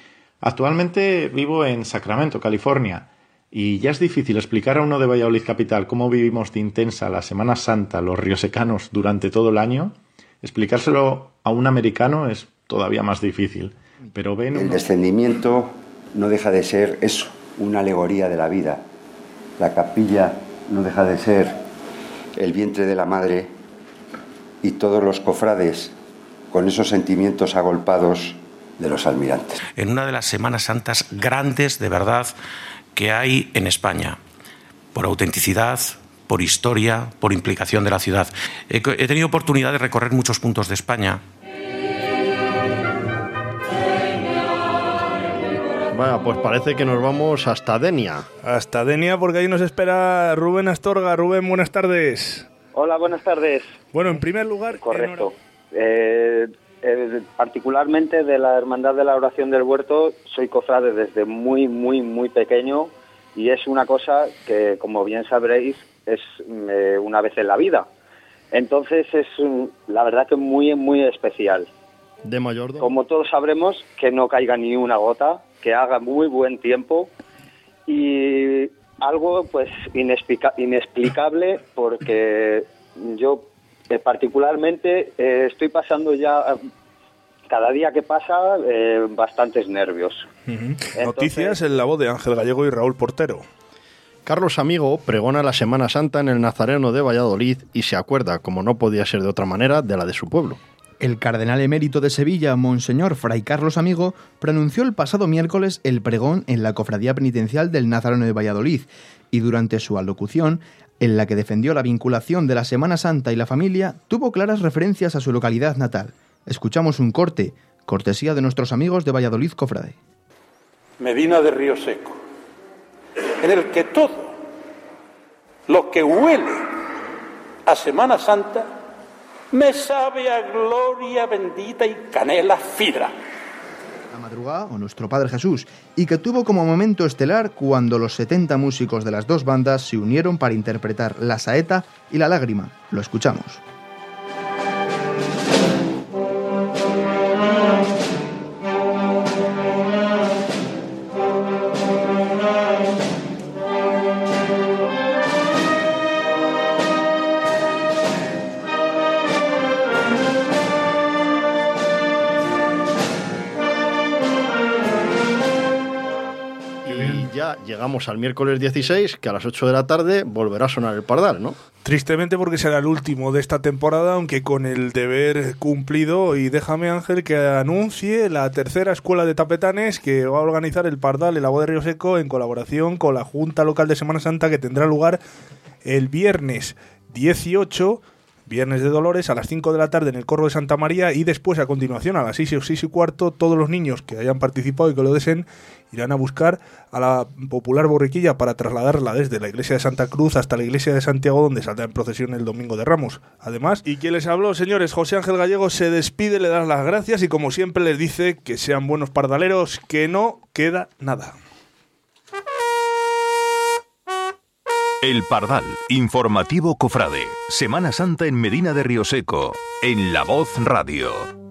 Actualmente vivo en Sacramento, California, y ya es difícil explicar a uno de Valladolid capital cómo vivimos de intensa la Semana Santa los riosecanos durante todo el año. Explicárselo a un americano es todavía más difícil. Pero ven el descendimiento no deja de ser eso, una alegoría de la vida. La capilla no deja de ser el vientre de la madre y todos los cofrades con esos sentimientos agolpados de los almirantes. En una de las Semanas Santas grandes de verdad que hay en España, por autenticidad, por historia, por implicación de la ciudad. He, he tenido oportunidad de recorrer muchos puntos de España. Vaya, pues parece que nos vamos hasta Denia. Hasta Denia, porque ahí nos espera Rubén Astorga. Rubén, buenas tardes. Hola, buenas tardes. Bueno, en primer lugar... Correcto. Eh, eh, particularmente de la Hermandad de la Oración del Huerto, soy cofrade desde muy, muy, muy pequeño y es una cosa que, como bien sabréis, es eh, una vez en la vida. Entonces es, la verdad, que muy, muy especial. De mayordomo. Como todos sabremos, que no caiga ni una gota, que haga muy buen tiempo y algo pues inexplica- inexplicable porque yo eh, particularmente eh, estoy pasando ya cada día que pasa eh, bastantes nervios. Uh-huh. Entonces, noticias en la voz de Ángel Gallego y Raúl Portero. Carlos Amigo pregona la Semana Santa en el Nazareno de Valladolid y se acuerda, como no podía ser de otra manera, de la de su pueblo. El cardenal emérito de Sevilla, Monseñor Fray Carlos Amigo, pronunció el pasado miércoles el pregón en la Cofradía Penitencial del Nazareno de Valladolid y durante su alocución, en la que defendió la vinculación de la Semana Santa y la familia, tuvo claras referencias a su localidad natal. Escuchamos un corte, cortesía de nuestros amigos de Valladolid Cofrade. Medina de Río Seco, en el que todo lo que huele a Semana Santa me sabe a gloria bendita y canela fibra. La madrugada o Nuestro Padre Jesús, y que tuvo como momento estelar cuando los setenta músicos de las dos bandas se unieron para interpretar La Saeta y La Lágrima. Lo escuchamos. Llegamos al miércoles dieciséis, que a las ocho de la tarde volverá a sonar el Pardal, ¿no? Tristemente, porque será el último de esta temporada, aunque con el deber cumplido. Y déjame, Ángel, que anuncie la tercera escuela de tapetanes que va a organizar el Pardal en la voz de Río Seco en colaboración con la Junta Local de Semana Santa, que tendrá lugar el viernes dieciocho, Viernes de Dolores, a las cinco de la tarde en el Corro de Santa María, y después, a continuación, a las seis o seis y cuarto, todos los niños que hayan participado y que lo deseen irán a buscar a la popular borriquilla para trasladarla desde la iglesia de Santa Cruz hasta la iglesia de Santiago, donde saldrá en procesión el Domingo de Ramos. Además, ¿y quién les habló, señores? José Ángel Gallego se despide, le da las gracias y, como siempre, les dice que sean buenos pardaleros, que no queda nada. El Pardal, informativo cofrade. Semana Santa en Medina de Rioseco, en La Voz Radio.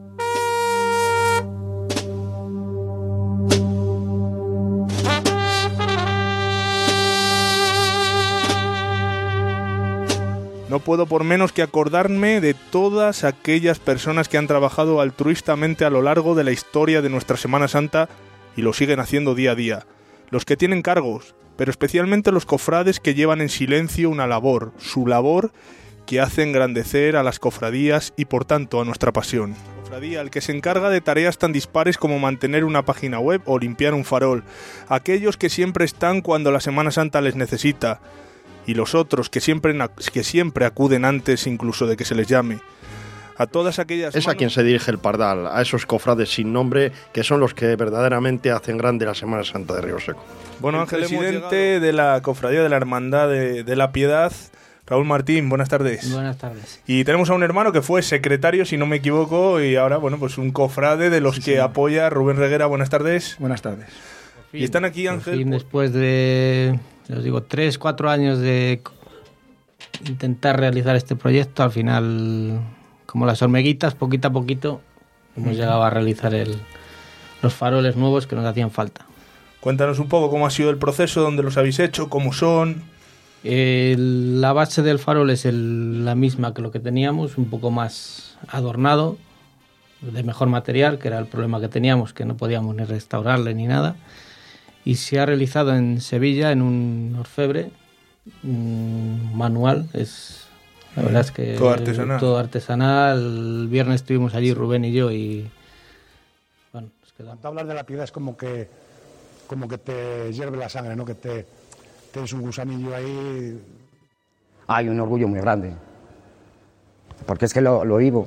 No puedo por menos que acordarme de todas aquellas personas que han trabajado altruistamente a lo largo de la historia de nuestra Semana Santa y lo siguen haciendo día a día. Los que tienen cargos, pero especialmente los cofrades que llevan en silencio una labor, su labor que hace engrandecer a las cofradías y por tanto a nuestra pasión. Cofradía, el que se encarga de tareas tan dispares como mantener una página web o limpiar un farol, aquellos que siempre están cuando la Semana Santa les necesita, y los otros que siempre, que siempre acuden antes incluso de que se les llame. A todas aquellas Es manos... a quien se dirige el Pardal, a esos cofrades sin nombre que son los que verdaderamente hacen grande la Semana Santa de Río Seco. Bueno, Ángel, presidente de la Cofradía de la Hermandad de, de la Piedad, Raúl Martín, buenas tardes. Buenas tardes. Y tenemos a un hermano que fue secretario, si no me equivoco, y ahora, bueno, pues un cofrade de los sí, que sí. apoya, Rubén Reguera, buenas tardes. Buenas tardes. Fin, y están aquí, Ángel. Fin, después de, os digo, tres, cuatro años de intentar realizar este proyecto, al final, como las hormiguitas, poquito a poquito, hemos uh-huh. llegado a realizar el, los faroles nuevos que nos hacían falta. Cuéntanos un poco cómo ha sido el proceso, dónde los habéis hecho, cómo son. Eh, la base del farol es el, la misma que lo que teníamos, un poco más adornado, de mejor material, que era el problema que teníamos, que no podíamos ni restaurarle ni nada. Y se ha realizado en Sevilla, en un orfebre, un manual, es la verdad es que todo artesanal. Todo artesanal. El viernes estuvimos allí Rubén y yo y bueno, nos quedamos. Cuando hablas de la piedra es como que como que te hierve la sangre, ¿no? Que te tienes un gusanillo ahí. Hay un orgullo muy grande, porque es que lo, lo vivo,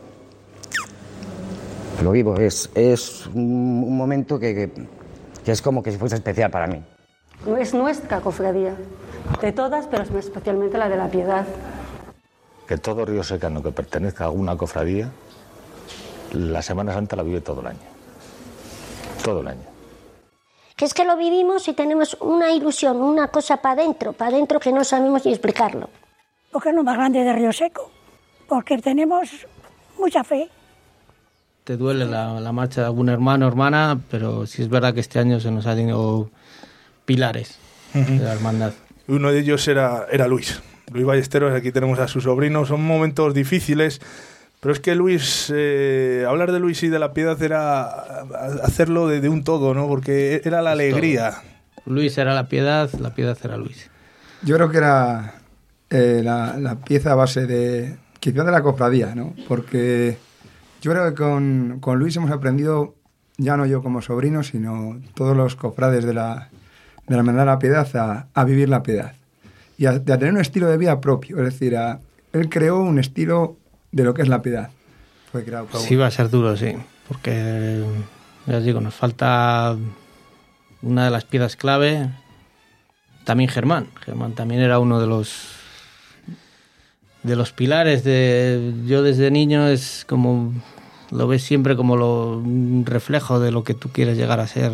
lo vivo, es, es un, un momento que, que, que es como que si fuese especial para mí. Es nuestra cofradía, de todas, pero especialmente la de la Piedad. Que todo río secano que pertenezca a alguna cofradía, la Semana Santa la vive todo el año, todo el año. Que es que lo vivimos y tenemos una ilusión, una cosa para adentro, para adentro que no sabemos ni explicarlo. Porque es lo más grande de Río Seco, porque tenemos mucha fe. Te duele la, la marcha de algún hermano o hermana, pero sí es verdad que este año se nos han ido pilares uh-huh. de la hermandad. Uno de ellos era, era Luis, Luis Ballesteros, aquí tenemos a su sobrino, son momentos difíciles. Pero es que Luis, eh, hablar de Luis y de la Piedad era hacerlo de, de un todo, ¿no? Porque era la alegría. Todo. Luis era la Piedad, la Piedad era Luis. Yo creo que era eh, la, la pieza base de, quizás de la cofradía, ¿no? Porque yo creo que con, con Luis hemos aprendido, ya no yo como sobrino, sino todos los cofrades de la, de la Hermandad de la Piedad, a, a vivir la Piedad. Y a, a tener un estilo de vida propio. Es decir, a, él creó un estilo de lo que es la Piedad. Fue creado por... Sí, va a ser duro, sí, porque ya os digo, nos falta una de las piezas clave, también Germán. Germán también era uno de los de los pilares de yo desde niño, es como Lo ves siempre como lo, un reflejo de lo que tú quieres llegar a ser.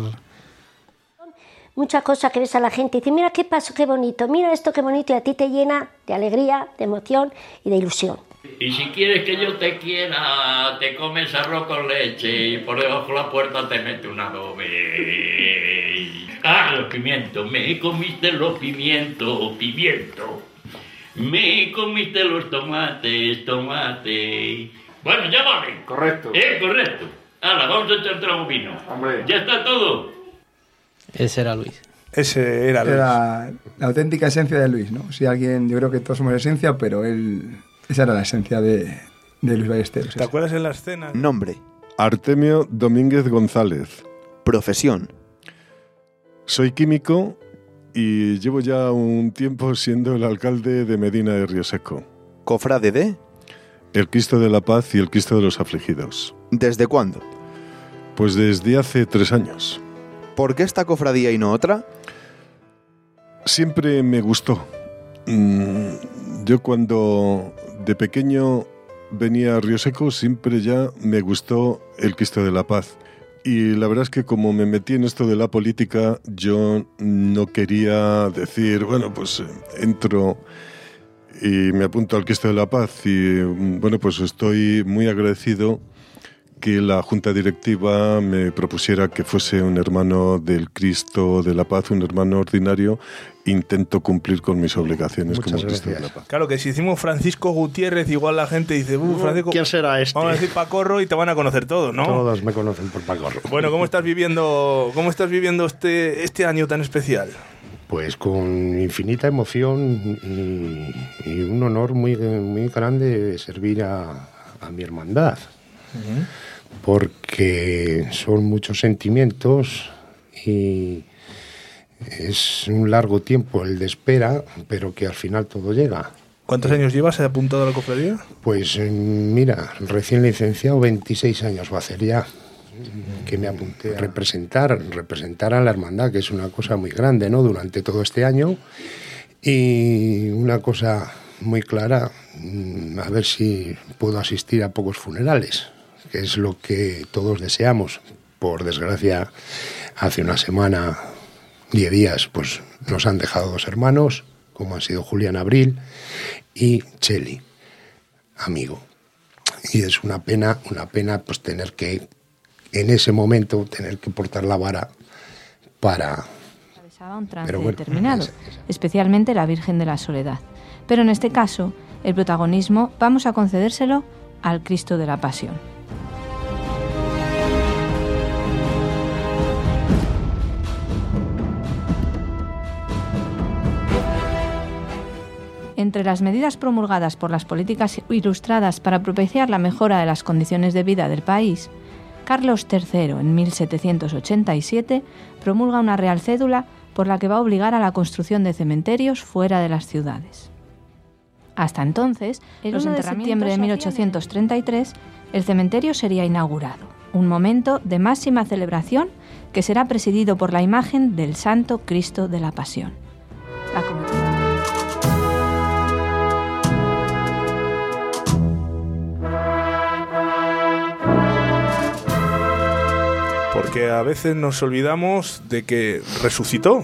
Muchas cosas que ves a la gente y dices, mira qué paso, qué bonito, mira esto qué bonito, y a ti te llena de alegría, de emoción y de ilusión. Y si quieres que yo te quiera, te comes arroz con leche y por debajo de la puerta te mete un adobe. Ah, los pimientos, me comiste los pimientos, pimiento. Me comiste los tomates, tomate. Bueno, ya vale. Correcto. Eh, correcto. Hala, vamos a echar trago vino. Hombre. Ya está todo. Ese era Luis. Ese era Luis. Era la auténtica esencia de Luis, ¿no? Si alguien, yo creo que todos somos esencia, pero él, esa era la esencia de, de Luis Ballesteros. ¿Te acuerdas en la escena? Nombre. Artemio Domínguez González. Profesión. Soy químico y llevo ya un tiempo siendo el alcalde de Medina de Rioseco. Cofrade de... El Cristo de la Paz y el Cristo de los Afligidos. ¿Desde cuándo? Pues desde hace tres años. ¿Por qué esta cofradía y no otra? Siempre me gustó. Yo cuando de pequeño venía a Rioseco siempre ya me gustó el Cristo de la Paz. Y la verdad es que como me metí en esto de la política, yo no quería decir, bueno, pues entro y me apunto al Cristo de la Paz. Y bueno, pues estoy muy agradecido que la Junta Directiva me propusiera que fuese un hermano del Cristo de la Paz, un hermano ordinario. Intento cumplir con mis obligaciones. Muchas como Cristo de gracias. la Paz. Claro que si decimos Francisco Gutiérrez, igual la gente dice, uh, Francisco, ¿quién será este? Vamos a decir Pacorro y te van a conocer todos, ¿no? Todos me conocen por Pacorro. Bueno, ¿cómo estás viviendo, cómo estás viviendo este, este año tan especial? Pues con infinita emoción y, y un honor muy, muy grande servir a, a mi hermandad. Uh-huh. Porque son muchos sentimientos y es un largo tiempo el de espera, pero que al final todo llega. ¿Cuántos años llevas apuntado a la cofradía? Pues mira, recién licenciado, veintiséis años va a hacer ya que me apunté a representar, representar a la hermandad, que es una cosa muy grande, ¿no? Durante todo este año. Y una cosa muy clara, a ver si puedo asistir a pocos funerales, que es lo que todos deseamos. Por desgracia, hace una semana, diez días, pues nos han dejado dos hermanos, como han sido Julián Abril y Cheli, amigo. Y es una pena, una pena pues tener que, en ese momento, tener que portar la vara para... Atravesaba un trance bueno, determinado, es, es... especialmente la Virgen de la Soledad. Pero en este caso, el protagonismo vamos a concedérselo al Cristo de la Pasión. Entre las medidas promulgadas por las políticas ilustradas para propiciar la mejora de las condiciones de vida del país, Carlos tercero, en mil setecientos ochenta y siete, promulga una real cédula por la que va a obligar a la construcción de cementerios fuera de las ciudades. Hasta entonces, el uno de septiembre de mil ochocientos treinta y tres, el cementerio sería inaugurado, un momento de máxima celebración que será presidido por la imagen del Santo Cristo de la Pasión. La comitiva. Porque a veces nos olvidamos de que resucitó.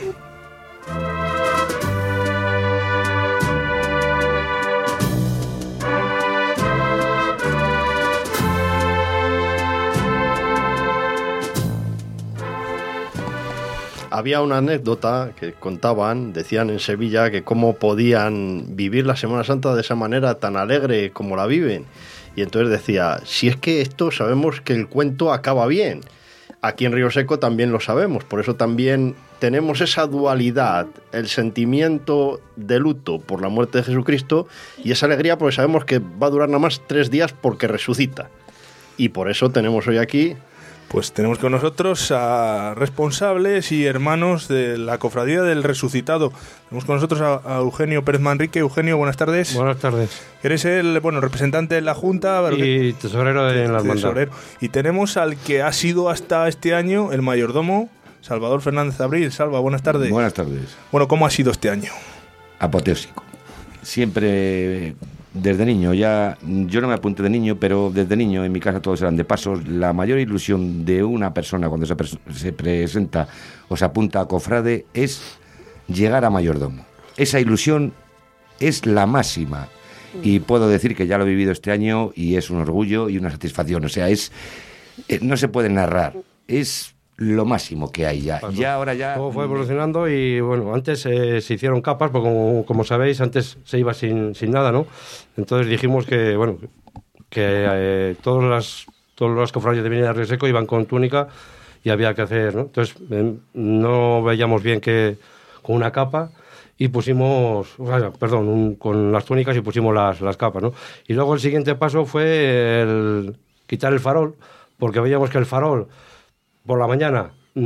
Había una anécdota que contaban, decían en Sevilla, que cómo podían vivir la Semana Santa de esa manera tan alegre como la viven. Y entonces decía, si es que esto sabemos que el cuento acaba bien. Aquí en Rioseco también lo sabemos, por eso también tenemos esa dualidad, el sentimiento de luto por la muerte de Jesucristo y esa alegría porque sabemos que va a durar nada más tres días porque resucita. Y por eso tenemos hoy aquí... Pues tenemos con nosotros a responsables y hermanos de la Cofradía del Resucitado. Tenemos con nosotros a, a Eugenio Pérez Manrique. Eugenio, buenas tardes. Buenas tardes. Eres el bueno representante de la Junta. Y tesorero de la hermandad. Tesorero. Y tenemos al que ha sido hasta este año el mayordomo, Salvador Fernández Abril. Salva, buenas tardes. Buenas tardes. Bueno, ¿cómo ha sido este año? Apoteósico. Siempre desde niño, ya yo no me apunté de niño, pero desde niño en mi casa todos eran de pasos. La mayor ilusión de una persona cuando se, pres- se presenta o se apunta a cofrade es llegar a mayordomo. Esa ilusión es la máxima y puedo decir que ya lo he vivido este año y es un orgullo y una satisfacción. O sea, es eh, no se puede narrar, es lo máximo que hay ya. Pasó. Ya ahora ya... Todo fue evolucionando y bueno, antes eh, se hicieron capas, porque como, como sabéis, antes se iba sin, sin nada, ¿no? Entonces dijimos que, bueno, que eh, todas las, todas las cofradías de Medina de Rioseco iban con túnica y había que hacer, ¿no? Entonces eh, no veíamos bien que con una capa y pusimos, o sea, perdón, un, con las túnicas y pusimos las, las capas, ¿no? Y luego el siguiente paso fue el quitar el farol, porque veíamos que el farol por la mañana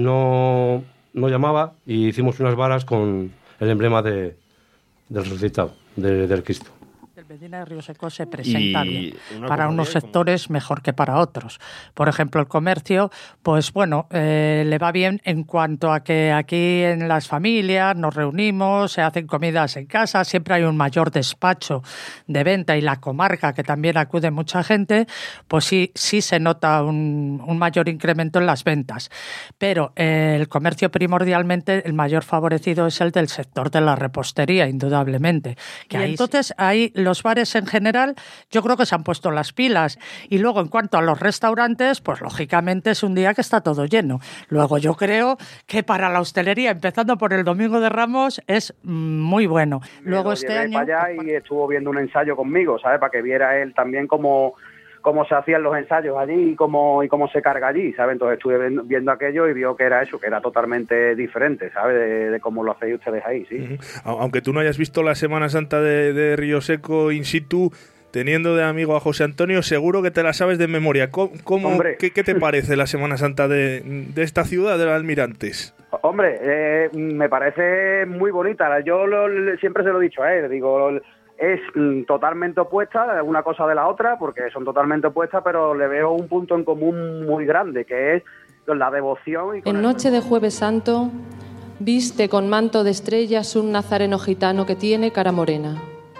no, no llamaba y hicimos unas varas con el emblema de, del resucitado, de, del Cristo. El Medina de Rioseco se presenta Y bien, una para cofradía unos como- sectores mejor que para otros. Por ejemplo, el comercio, pues bueno, eh, le va bien en cuanto a que aquí en las familias nos reunimos, se hacen comidas en casa, siempre hay un mayor despacho de venta y la comarca, que también acude mucha gente, pues sí, sí se nota un, un mayor incremento en las ventas. Pero eh, el comercio primordialmente, el mayor favorecido es el del sector de la repostería, indudablemente. Que Y ahí entonces ahí los bares en general yo creo que se han puesto las pilas. Y luego en cuanto a los restaurantes, pues lógicamente es un día que está todo lleno. Luego yo creo que para la hostelería, empezando por el Domingo de Ramos, es mm, muy bueno. Luego Lo este llevé año... para allá y estuvo viendo un ensayo conmigo, ¿sabes? Para que viera él también cómo, cómo se hacían los ensayos allí y cómo, y cómo se carga allí, ¿sabes? Entonces estuve viendo, viendo aquello y vio que era eso, que era totalmente diferente, ¿sabes? De, de cómo lo hacéis ustedes ahí, sí. Ujú. A- Aunque tú no hayas visto la Semana Santa de, de Rioseco in situ, teniendo de amigo a José Antonio, seguro que te la sabes de memoria. ¿Cómo, cómo- Hombre. qué, qué te parece la Semana Santa de, de esta ciudad de los Almirantes? Hombre, eh, me parece muy bonita. Yo lo- le- siempre se lo he dicho a él, digo, es mm, totalmente opuesta una cosa de la otra, porque son totalmente opuestas, pero le veo un punto en común muy grande, que es la devoción. Y con En el- noche de Jueves Santo, viste con manto de estrellas un nazareno gitano que tiene cara morena.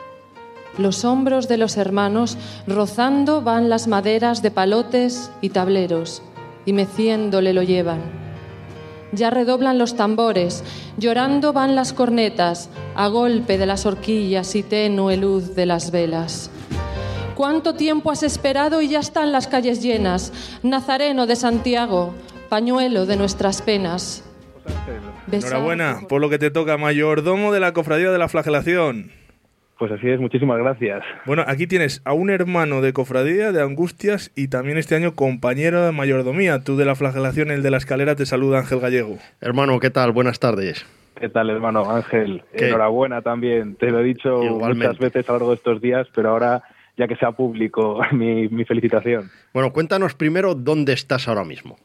Los hombros de los hermanos rozando van las maderas de palotes y tableros, y meciéndole lo llevan. Ya redoblan los tambores, llorando van las cornetas, a golpe de las horquillas y tenue luz de las velas. ¿Cuánto tiempo has esperado y ya están las calles llenas? Nazareno de Santiago, pañuelo de nuestras penas. Besar- Enhorabuena por lo que te toca, mayordomo de la Cofradía de la Flagelación. Pues así es, muchísimas gracias. Bueno, aquí tienes a un hermano de cofradía, de Angustias, y también este año compañero de mayordomía. Tú de la Flagelación, el de la Escalera, te saluda Ángel Gallego. Hermano, ¿qué tal? Buenas tardes. ¿Qué tal, hermano Ángel? ¿Qué? Enhorabuena también. Te lo he dicho Igualmente. muchas veces a lo largo de estos días, pero ahora, ya que sea público, mi, mi felicitación. Bueno, cuéntanos primero dónde estás ahora mismo.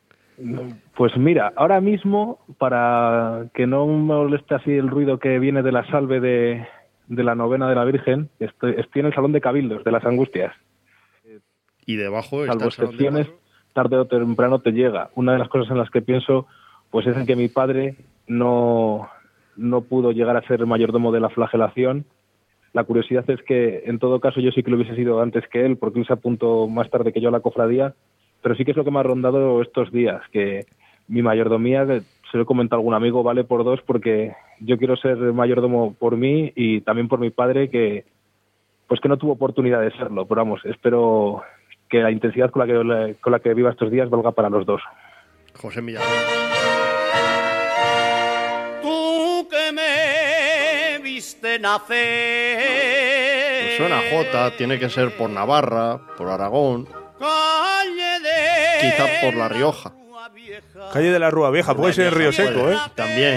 Pues mira, ahora mismo, para que no me moleste así el ruido que viene de la salve de, de la novena de la Virgen, estoy, estoy en el Salón de Cabildos de las Angustias. Y debajo está Salvo el salón de excepciones, tarde o temprano te llega. Una de las cosas en las que pienso pues es en que mi padre no, no pudo llegar a ser mayordomo de la Flagelación. La curiosidad es que, en todo caso, yo sí que lo hubiese sido antes que él, porque él se apuntó más tarde que yo a la cofradía, pero sí que es lo que me ha rondado estos días, que mi mayordomía, que se lo he comentado a algún amigo, vale por dos, porque yo quiero ser mayordomo por mí y también por mi padre, que pues que no tuvo oportunidad de serlo, pero vamos, espero que la intensidad con la que, con la que viva estos días valga para los dos. José Millán. Tú que me viste nacer. Pues suena a Jota, tiene que ser por Navarra, por Aragón, quizá por La Rioja. Calle de la Rúa Vieja, puede ser en Río Seco, ¿eh? También.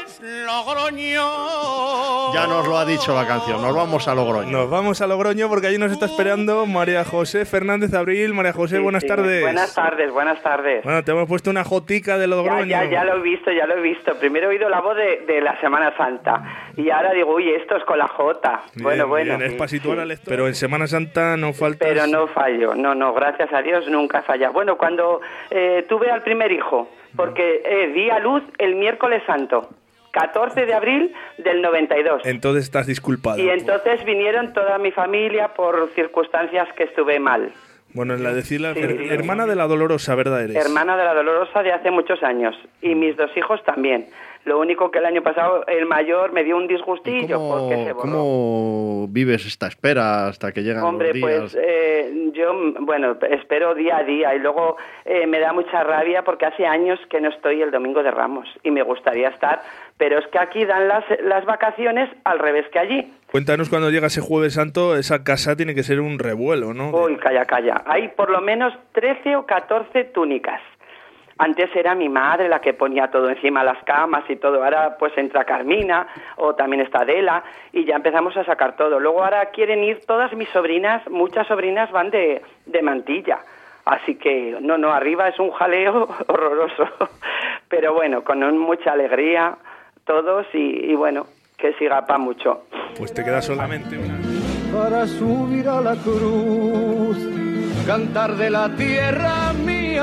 Ya nos lo ha dicho la canción, nos vamos a Logroño. Nos vamos a Logroño porque allí nos está esperando María José Fernández Abril. María José, Sí, buenas sí. tardes. Buenas tardes, buenas tardes. Bueno, te hemos puesto una jotica de Logroño. Ya, ya, ya lo he visto, ya lo he visto. Primero he oído la voz de, de la Semana Santa y ahora digo, uy, esto es con la Jota. Bien, bueno, bueno. bien, es sí, para situar sí. al lector. Pero en Semana Santa no falta. Pero no fallo, no, no, gracias a Dios nunca falla. Bueno, cuando eh, tuve al primer hijo, porque eh, di a luz el miércoles santo. catorce de abril del noventa y dos. Entonces estás disculpada. Y entonces vinieron toda mi familia por circunstancias que estuve mal. Bueno, en la decirla, Sí. her- hermana de la Dolorosa, ¿verdad eres? Hermana de la Dolorosa de hace muchos años. Y mis dos hijos también. Lo único que el año pasado el mayor me dio un disgustillo porque se borró. ¿Cómo vives esta espera hasta que llegan Hombre, los días? pues eh, yo, bueno, espero día a día y luego eh, me da mucha rabia porque hace años que no estoy el Domingo de Ramos y me gustaría estar, pero es que aquí dan las, las vacaciones al revés que allí. Cuéntanos cuando llega ese Jueves Santo, esa casa tiene que ser un revuelo, ¿no? Uy, calla, calla. Hay por lo menos trece o catorce túnicas. Antes era mi madre la que ponía todo encima, las camas y todo. Ahora pues entra Carmina o también está Adela y ya empezamos a sacar todo. Luego ahora quieren ir todas mis sobrinas, muchas sobrinas van de, de mantilla. Así que no, no, arriba es un jaleo horroroso. Pero bueno, con mucha alegría todos y, y bueno, que siga pa' mucho. Pues te queda solamente una... Para subir a la cruz, cantar de la tierra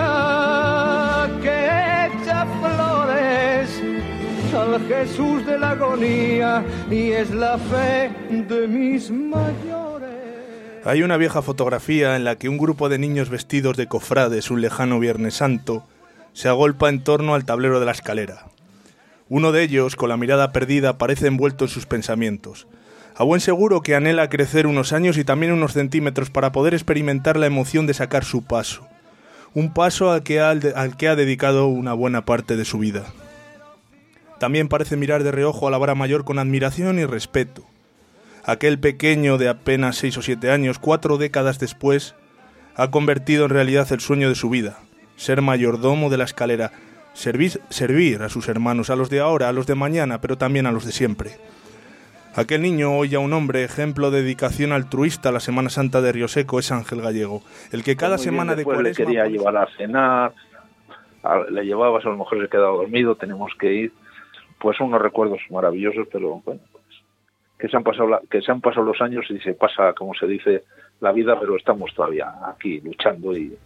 mía que echa flores al Jesús de la agonía y es la fe de mis mayores. Hay una vieja fotografía en la que un grupo de niños vestidos de cofrades un lejano Viernes Santo se agolpa en torno al tablero de la escalera. Uno de ellos, con la mirada perdida, parece envuelto en sus pensamientos. A buen seguro que anhela crecer unos años y también unos centímetros para poder experimentar la emoción de sacar su paso. Un paso al que ha, al que ha dedicado una buena parte de su vida. También parece mirar de reojo a la vara mayor con admiración y respeto. Aquel pequeño de apenas seis o siete años, cuatro décadas después, ha convertido en realidad el sueño de su vida. Ser mayordomo de la escalera. Servir, servir a sus hermanos, a los de ahora, a los de mañana, pero también a los de siempre. Aquel niño, hoy ya un hombre, ejemplo de dedicación altruista a la Semana Santa de Rioseco, es Ángel Gallego, el que cada Muy semana bien, de después Cuaresma... le quería llevar a cenar, a- le llevabas, a lo mejor se ha quedado dormido, tenemos que ir, pues unos recuerdos maravillosos, pero bueno, pues, que se han pasado la- que se han pasado los años y se pasa, como se dice, la vida, pero estamos todavía aquí luchando y,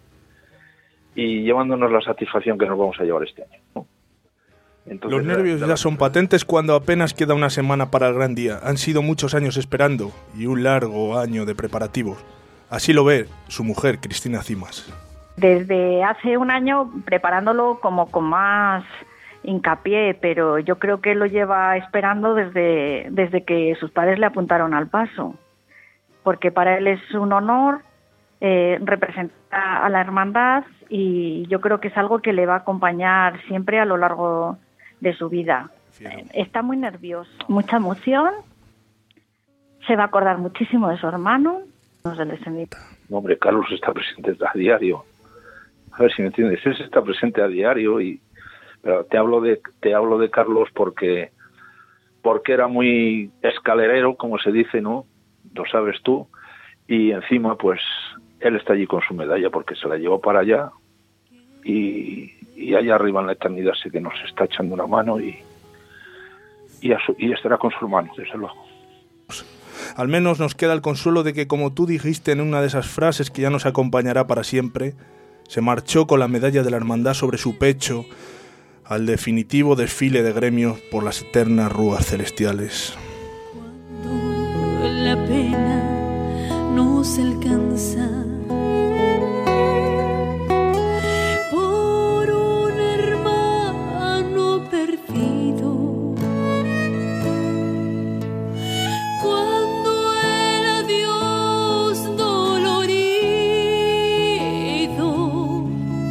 y llevándonos la satisfacción que nos vamos a llevar este año, ¿no? Entonces, Los nervios ya son patentes cuando apenas queda una semana para el gran día. Han sido muchos años esperando y un largo año de preparativos. Así lo ve su mujer, Cristina Cimas. Desde hace un año preparándolo como con más hincapié, pero yo creo que lo lleva esperando desde, desde que sus padres le apuntaron al paso, porque para él es un honor eh, representar a la hermandad y yo creo que es algo que le va a acompañar siempre a lo largo de su vida. Eh, Está muy nervioso, mucha emoción, se va a acordar muchísimo de su hermano, no se les invita. No, hombre, Carlos está presente a diario. A ver si me entiendes, él está presente a diario y pero te hablo de te hablo de Carlos porque porque era muy escalerero, como se dice, ¿no? Lo sabes tú. Y encima, pues, él está allí con su medalla porque se la llevó para allá y, y allá arriba en la eternidad sé que nos está echando una mano y y, a su, y estará con su hermano, desde luego. Al menos nos queda el consuelo de que, como tú dijiste en una de esas frases que ya nos acompañará para siempre, se marchó con la medalla de la hermandad sobre su pecho al definitivo desfile de gremios por las eternas rúas celestiales. La pena nos alcanza por un hermano perdido, cuando el adiós dolorido.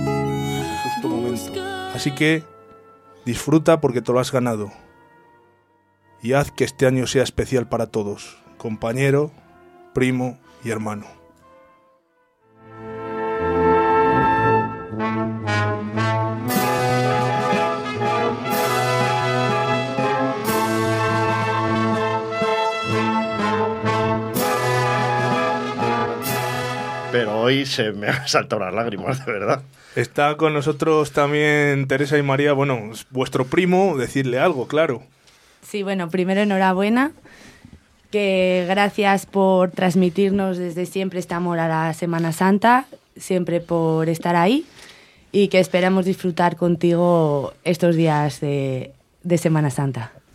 Así que disfruta porque te lo has ganado y haz que este año sea especial para todos, compañero, primo y hermano. Pero hoy se me han saltado las lágrimas, de verdad. Está con nosotros también Teresa y María, bueno, es vuestro primo, decirle algo, claro. Sí, bueno, primero enhorabuena, que gracias por transmitirnos desde siempre este amor a la Semana Santa, siempre por estar ahí y que esperamos disfrutar contigo estos días de, de Semana Santa.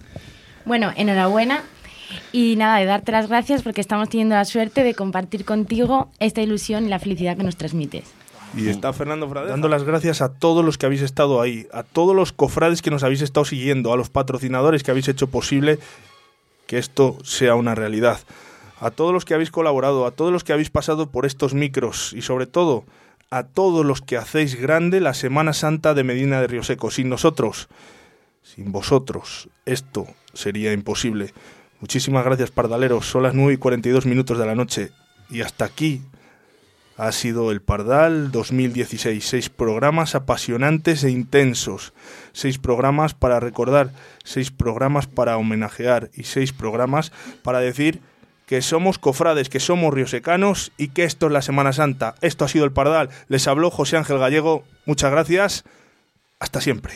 Bueno, enhorabuena. Y nada, de darte las gracias porque estamos teniendo la suerte de compartir contigo esta ilusión y la felicidad que nos transmites. Y está Fernando Fradeja dando las gracias a todos los que habéis estado ahí, a todos los cofrades que nos habéis estado siguiendo, a los patrocinadores que habéis hecho posible que esto sea una realidad, a todos los que habéis colaborado, a todos los que habéis pasado por estos micros y sobre todo a todos los que hacéis grande la Semana Santa de Medina de Rioseco. Sin nosotros, sin vosotros, esto sería imposible. Muchísimas gracias, pardaleros. Son las nueve y cuarenta y dos minutos de la noche y hasta aquí ha sido el Pardal dos mil dieciséis. Seis programas apasionantes e intensos. Seis programas para recordar, seis programas para homenajear y seis programas para decir que somos cofrades, que somos riosecanos y que esto es la Semana Santa. Esto ha sido el Pardal. Les habló José Ángel Gallego. Muchas gracias. Hasta siempre.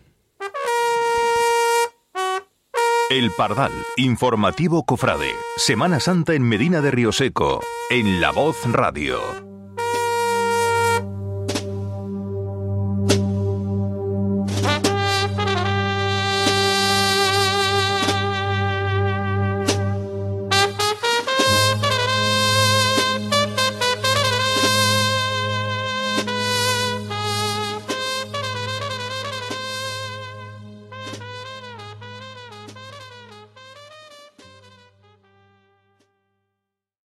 El Pardal, informativo cofrade. Semana Santa en Medina de Rioseco, en La Voz Radio.